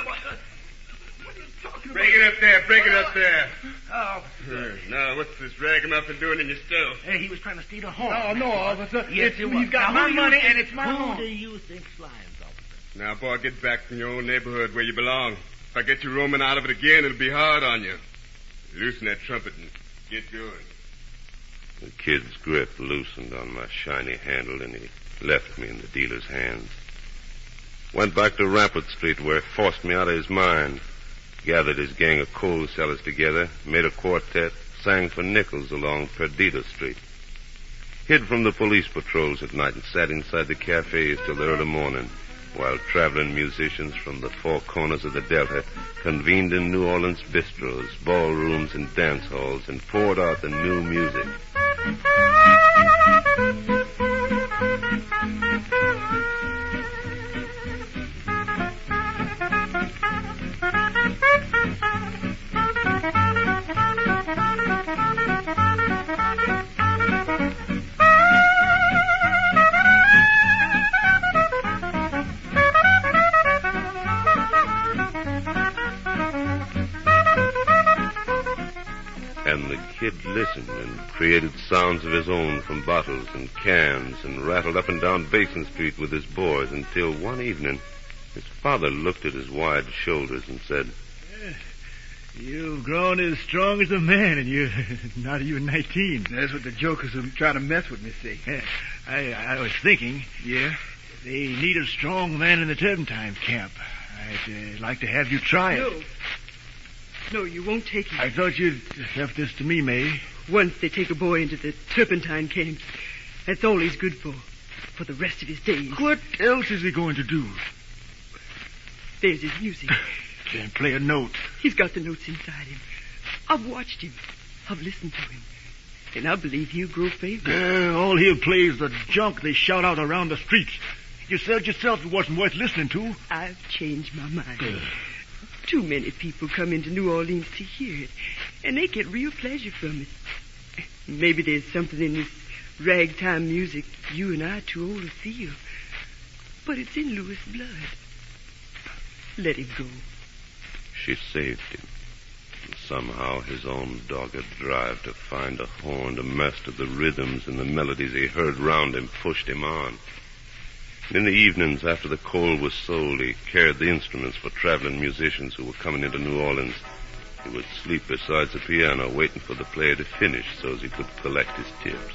Break it up there. Oh. Now, what's this ragamuffin doing in your stove? Hey, he was trying to steal a horn. No, officer. Yes, he's got my money, and it's my horn. Who do you think's flying, officer? Now, boy, get back from your own neighborhood where you belong. If I get you roaming out of it again, it'll be hard on you. Loosen that trumpet and get going. The kid's grip loosened on my shiny handle, and he left me in the dealer's hands. Went back to Rampart Street, where he forced me out of his mind. Gathered his gang of coal sellers together, made a quartet, sang for nickels along Perdita Street. Hid from the police patrols at night and sat inside the cafes till the early morning, while traveling musicians from the four corners of the Delta convened in New Orleans bistros, ballrooms, and dance halls and poured out the new music. And the kid listened and created sounds of his own from bottles and cans and rattled up and down Basin Street with his boys until one evening his father looked at his wide shoulders and said, You've grown as strong as a man, and you're not even 19. That's what the jokers are trying to mess with me, see. I was thinking. Yeah? They need a strong man in the Turpentine camp. I'd like to have you try it. No, you won't take it. I thought you'd left this to me, May. Once they take a boy into the Turpentine camp, that's all he's good for the rest of his days. What else is he going to do? There's his music. Can't play a note. He's got the notes inside him. I've watched him. I've listened to him. And I believe he'll grow famous. All he'll play is the junk they shout out around the streets. You said yourself it wasn't worth listening to. I've changed my mind. Too many people come into New Orleans to hear it, and they get real pleasure from it. Maybe there's something in this ragtime music you and I are too old to feel. But it's in Louis' blood. Let him go. She saved him. And somehow his own dogged drive to find a horn to master the rhythms and the melodies he heard round him pushed him on. And in the evenings after the coal was sold, he carried the instruments for traveling musicians who were coming into New Orleans. He would sleep beside the piano waiting for the player to finish so as he could collect his tips.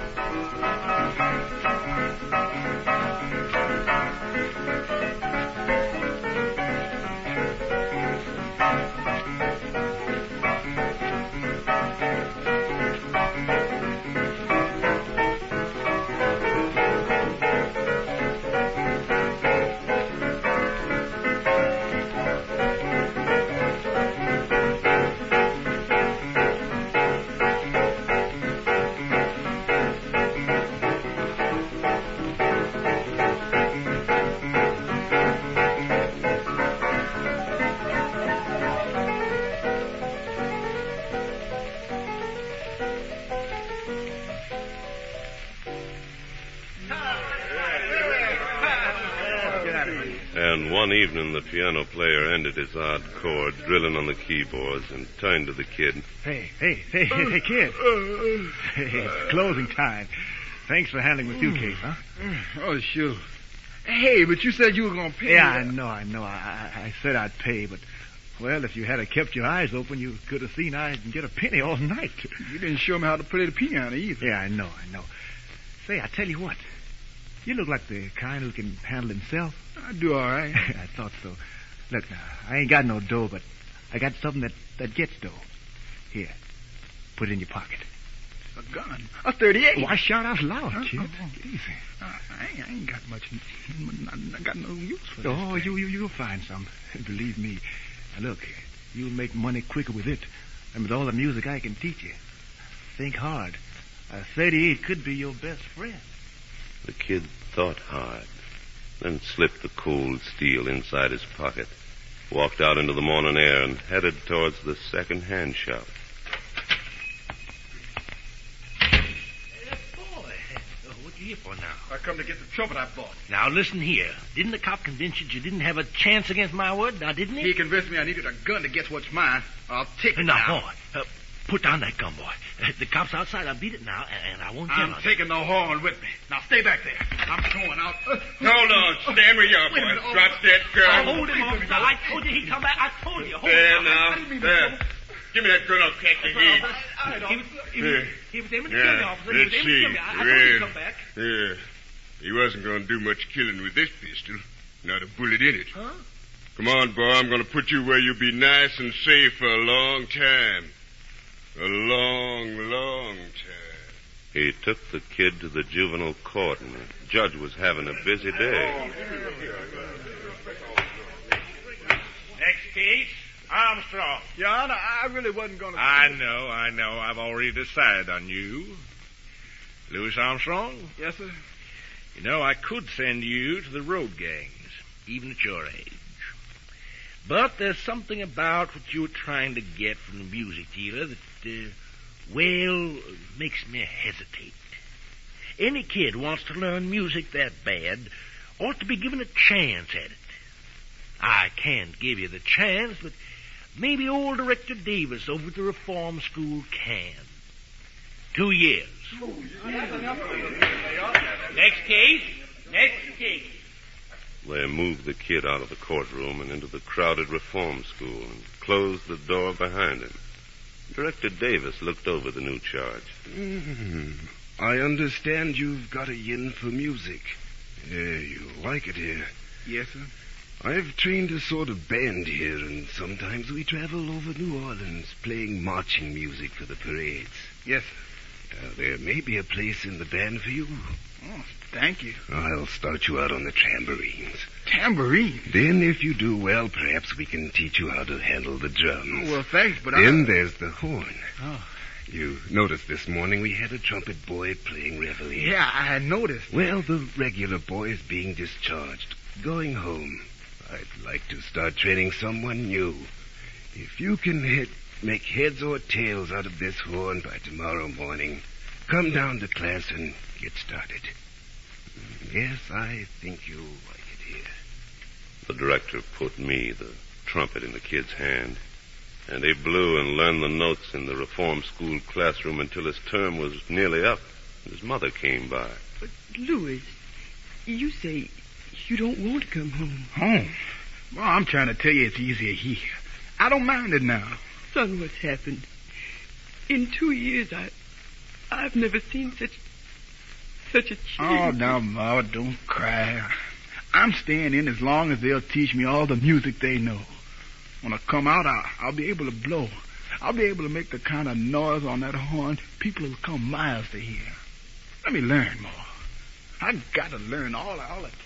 And one evening, the piano player ended his odd chord, drilling on the keyboards, and turned to the kid. Hey, kid. It's closing time. Thanks for handling the suitcase, huh? Oh, sure. Hey, but you said you were going to pay. Yeah, I know. I said I'd pay, but, well, if you had kept your eyes open, you could have seen I didn't get a penny all night. You didn't show me how to play the piano either. Yeah, I know. Say, I tell you what. You look like the kind who can handle himself. I do all right. I thought so. Look now, I ain't got no dough, but I got something that gets dough. Here, put it in your pocket. A gun? A .38? Why shout out loud, kid? Easy. I ain't got much. I got no use for this. Oh, you'll find some. Believe me. Now look, you'll make money quicker with it than with all the music I can teach you. Think hard. A .38 could be your best friend. The kid thought hard, then slipped the cold steel inside his pocket, walked out into the morning air, and headed towards the second-hand shop. Hey, boy. What you here for now? I come to get the trumpet I bought. Now, listen here. Didn't the cop convince you didn't have a chance against my word? Now, didn't he? He convinced me I needed a gun to get what's mine. I'll take it now. Boy, put down that gun, boy. The cop's outside. I'll beat it now, and I won't tell him. I'm taking the horn with me. Now, stay back there. I'm going out. Hold on. Stand where you are, boy. Drop that gun. Hold him, officer. I told you he'd come back. I told you. Hold there him. now. There. Give me that gun. I'll crack your head. He was aiming to kill me, officer. He was aiming to kill me. I told you he'd come back. Yeah. He wasn't going to do much killing with this pistol. Not a bullet in it. Huh? Come on, boy. I'm going to put you where you'll be nice and safe for a long time. A long, long time. He took the kid to the juvenile court, and the judge was having a busy day. Next case, Armstrong. Your Honor, I really wasn't going to... I know. I've already decided on you. Louis Armstrong? Yes, sir? You know, I could send you to the road gangs, even at your age. But there's something about what you were trying to get from the music dealer that, makes me hesitate. Any kid who wants to learn music that bad ought to be given a chance at it. I can't give you the chance, but maybe old Director Davis over at the Reform School can. 2 years. Next case. They moved the kid out of the courtroom and into the crowded reform school and closed the door behind him. Director Davis looked over the new charge. I understand you've got a yin for music. You like it here. Yes, sir. I've trained a sort of band here, and sometimes we travel over New Orleans playing marching music for the parades. Yes, sir. There may be a place in the band for you. Oh, thank you. I'll start you out on the tambourines. Tambourine? Then, if you do well, perhaps we can teach you how to handle the drums. Well, thanks, but Then there's the horn. Oh. You noticed this morning we had a trumpet boy playing reveille. Yeah, I noticed. Well, the regular boy is being discharged, going home. I'd like to start training someone new. If you can make heads or tails out of this horn by tomorrow morning, come down to class and get started. Yes, I think you'll like it here. The director put me, the trumpet, in the kid's hand, and he blew and learned the notes in the reform school classroom until his term was nearly up. His mother came by. But, Louis, you say you don't want to come home. Home? Well, I'm trying to tell you it's easier here. I don't mind it now. Son, what's happened? In 2 years, I've never seen such a change. Oh, now, Ma, don't cry. I'm staying in as long as they'll teach me all the music they know. When I come out, I'll be able to blow. I'll be able to make the kind of noise on that horn people will come miles to hear. Let me learn more. I've got to learn all I can.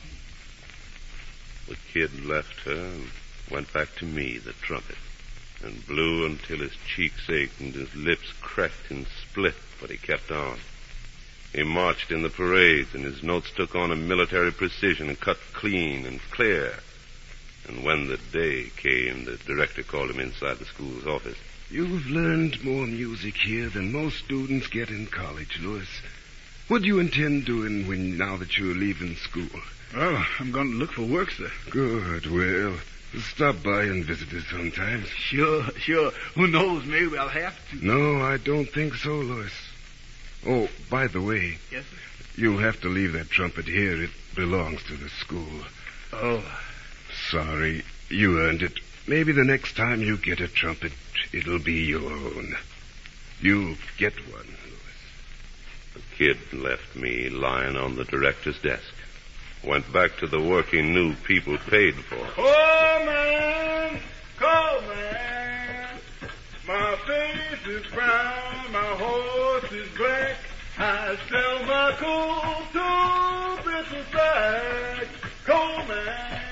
The kid left her and went back to me, the trumpet, and blew until his cheeks ached and his lips cracked and split, but he kept on. He marched in the parades, and his notes took on a military precision and cut clean and clear. And when the day came, the director called him inside the school's office. You've learned more music here than most students get in college, Louis. What do you intend doing now that you're leaving school? Well, I'm going to look for work, sir. Good. Well, stop by and visit us sometimes. Sure. Who knows? Maybe I'll have to. No, I don't think so, Louis. Oh, by the way. Yes, sir? You'll have to leave that trumpet here. It belongs to the school. Oh. Sorry. You earned it. Maybe the next time you get a trumpet, it'll be your own. You'll get one, Louis. The kid left me lying on the director's desk. Went back to the work he knew people paid for. Coleman! My face is brown, my horse is black. I sell my coal 2 bits a sack. Coleman!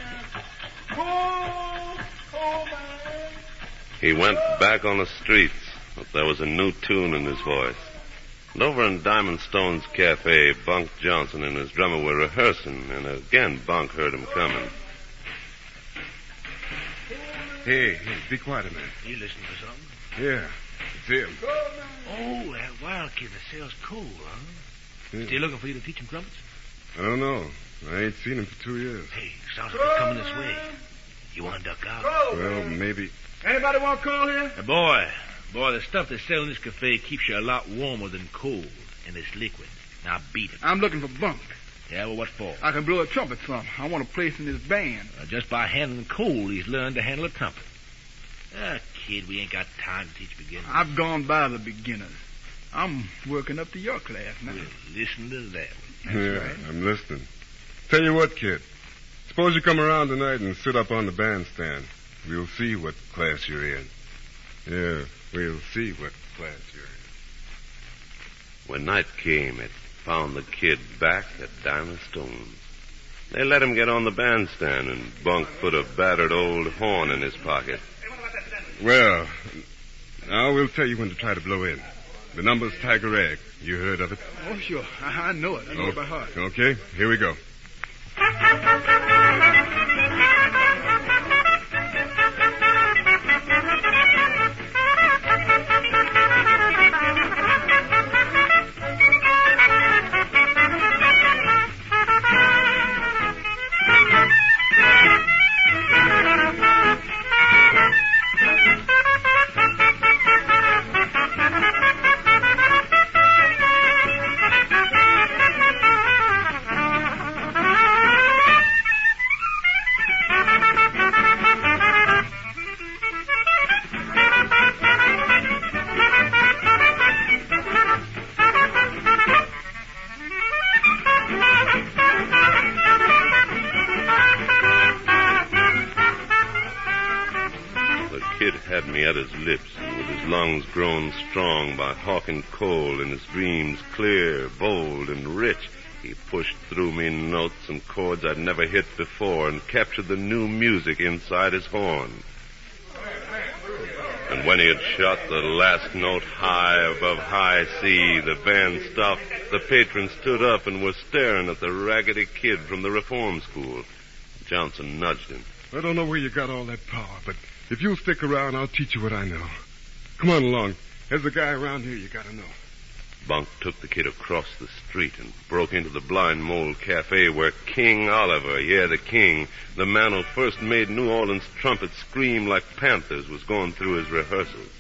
Coleman! He went back on the streets, but there was a new tune in his voice. And over in Diamond Stone's cafe, Bunk Johnson and his drummer were rehearsing, and again Bunk heard him coming. Hey, be quiet a minute. You listening for something? Yeah, it's him. Oh, that wild kid that sells coal, huh? Yeah. Still looking for you to teach him trumpets? I don't know. I ain't seen him for 2 years. Hey, sounds like he's coming this way. You want to duck out? Well, maybe. Anybody want coal here? Hey, boy, the stuff they sell in this cafe keeps you a lot warmer than coal, and it's liquid. Now beat it. I'm looking for Bunk. Yeah, well, what for? I can blow a trumpet for him. I want to place in his band. Just by handling coal, he's learned to handle a trumpet. Kid, we ain't got time to teach beginners. I've gone by the beginners. I'm working up to your class now. Well, listen to that. That's right. I'm listening. Tell you what, kid. Suppose you come around tonight and sit up on the bandstand. We'll see what class you're in. Yeah, we'll see what class you're in. When night came, it found the kid back at Diamond Stone's. They let him get on the bandstand, and Bunk put a battered old horn in his pocket. Well, now we'll tell you when to try to blow in. The number's Tiger Egg. You heard of it? Oh, sure. I know it. I know it by heart. Okay, here we go. Had me at his lips, and with his lungs grown strong by hawking coal and his dreams clear, bold, and rich, he pushed through me notes and chords I'd never hit before and captured the new music inside his horn. And when he had shot the last note high above high C, the band stopped. The patron stood up and was staring at the raggedy kid from the reform school. Johnson nudged him. I don't know where you got all that power, but if you'll stick around, I'll teach you what I know. Come on along. There's a guy around here you gotta know. Bunk took the kid across the street and broke into the Blind Mole Cafe where King Oliver, the king, the man who first made New Orleans trumpets scream like panthers, was going through his rehearsals.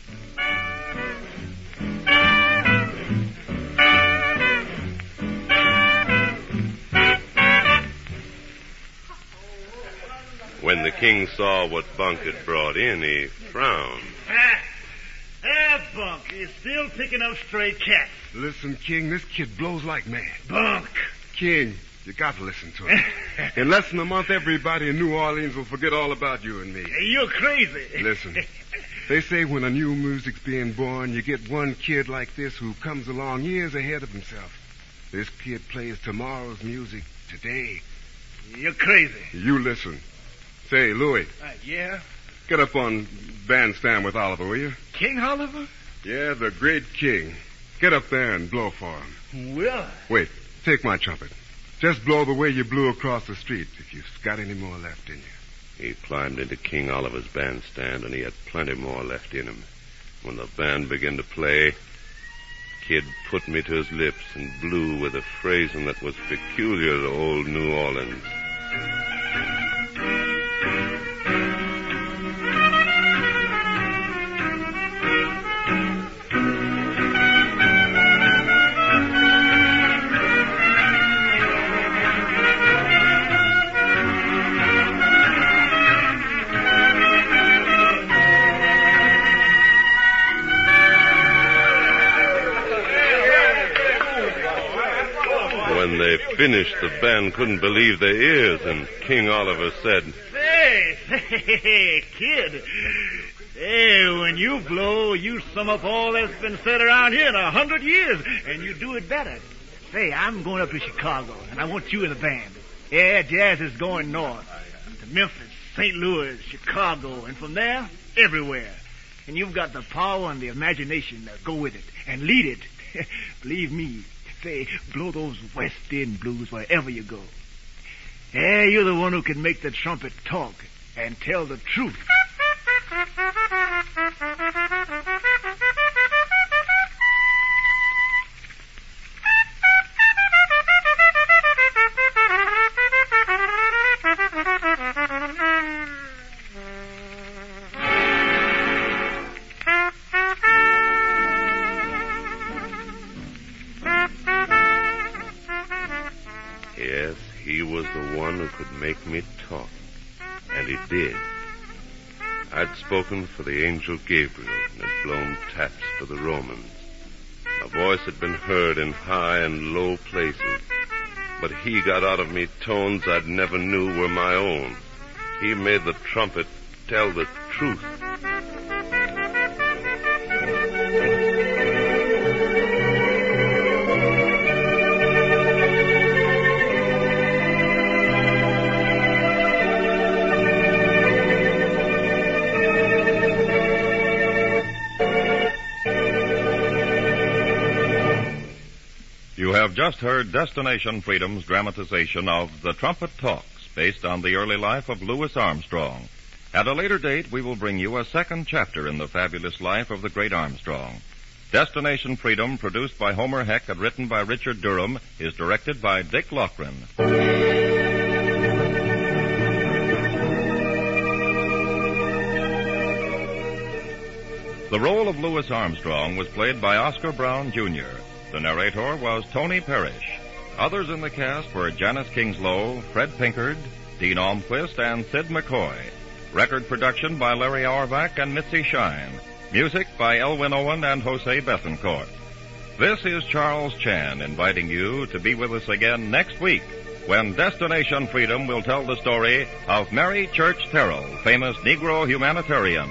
When the king saw what Bunk had brought in, he frowned. Bunk, he's still picking up stray cats. Listen, King, this kid blows like mad. Bunk. King, you got to listen to him. In less than a month, everybody in New Orleans will forget all about you and me. You're crazy. Listen, they say when a new music's being born, you get one kid like this who comes along years ahead of himself. This kid plays tomorrow's music today. You're crazy. You listen. Say, Louis. Yeah? Get up on bandstand with Oliver, will you? King Oliver? Yeah, the great king. Get up there and blow for him. Will I? Wait, take my trumpet. Just blow the way you blew across the street, if you've got any more left in you. He climbed into King Oliver's bandstand, and he had plenty more left in him. When the band began to play, Kid put me to his lips and blew with a phrasing that was peculiar to old New Orleans. When they finished, the band couldn't believe their ears, and King Oliver said, Hey, kid. Hey, when you blow, you sum up all that's been said around here in 100 years, and you do it better. Say, I'm going up to Chicago, and I want you in the band. Yeah, jazz is going north to Memphis, St. Louis, Chicago, and from there, everywhere. And you've got the power and the imagination to go with it and lead it. Believe me. Say, blow those West End blues wherever you go. Yeah, you're the one who can make the trumpet talk and tell the truth. Yes, he was the one who could make me talk. And he did. I'd spoken for the angel Gabriel and had blown taps for the Romans. My voice had been heard in high and low places. But he got out of me tones I'd never knew were my own. He made the trumpet tell the truth. You have just heard Destination Freedom's dramatization of The Trumpet Talks, based on the early life of Louis Armstrong. At a later date, we will bring you a second chapter in the fabulous life of the great Armstrong. Destination Freedom, produced by Homer Heck and written by Richard Durham, is directed by Dick Lochran. The role of Louis Armstrong was played by Oscar Brown, Jr. The narrator was Tony Parrish. Others in the cast were Janice Kingslow, Fred Pinkard, Dean Almquist, and Sid McCoy. Record production by Larry Auerbach and Mitzi Shine. Music by Elwin Owen and Jose Bethencourt. This is Charles Chan inviting you to be with us again next week when Destination Freedom will tell the story of Mary Church Terrell, famous Negro humanitarian.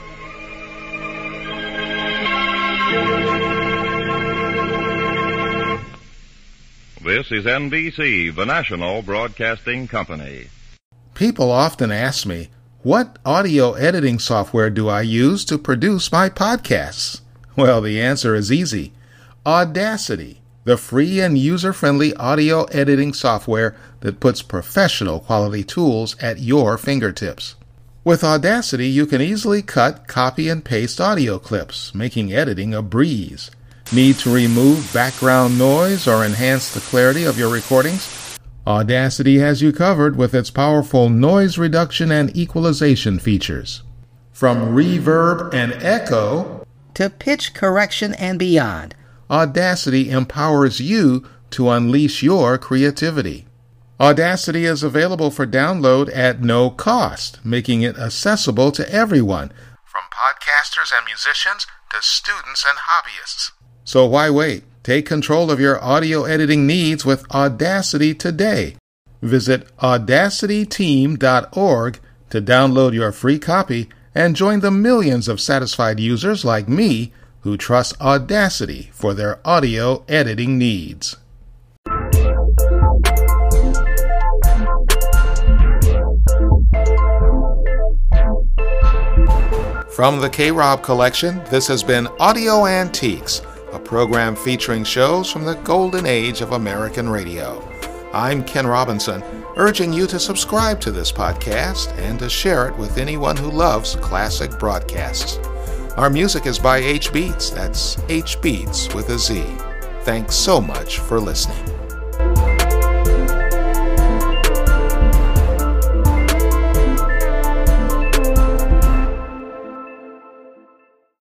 This is NBC, the national broadcasting company. People often ask me, What audio editing software do I use to produce my podcasts? Well, the answer is easy. Audacity, the free and user-friendly audio editing software that puts professional quality tools at your fingertips. With Audacity, you can easily cut, copy, and paste audio clips, making editing a breeze. Need to remove background noise or enhance the clarity of your recordings? Audacity has you covered with its powerful noise reduction and equalization features. From reverb and echo to pitch correction and beyond, Audacity empowers you to unleash your creativity. Audacity is available for download at no cost, making it accessible to everyone, from podcasters and musicians to students and hobbyists. So why wait? Take control of your audio editing needs with Audacity today. Visit audacityteam.org to download your free copy and join the millions of satisfied users like me who trust Audacity for their audio editing needs. From the K-Rob Collection, this has been Audio Antiques, a program featuring shows from the golden age of American radio. I'm Ken Robinson, urging you to subscribe to this podcast and to share it with anyone who loves classic broadcasts. Our music is by H Beats, that's H Beats with a Z. Thanks so much for listening.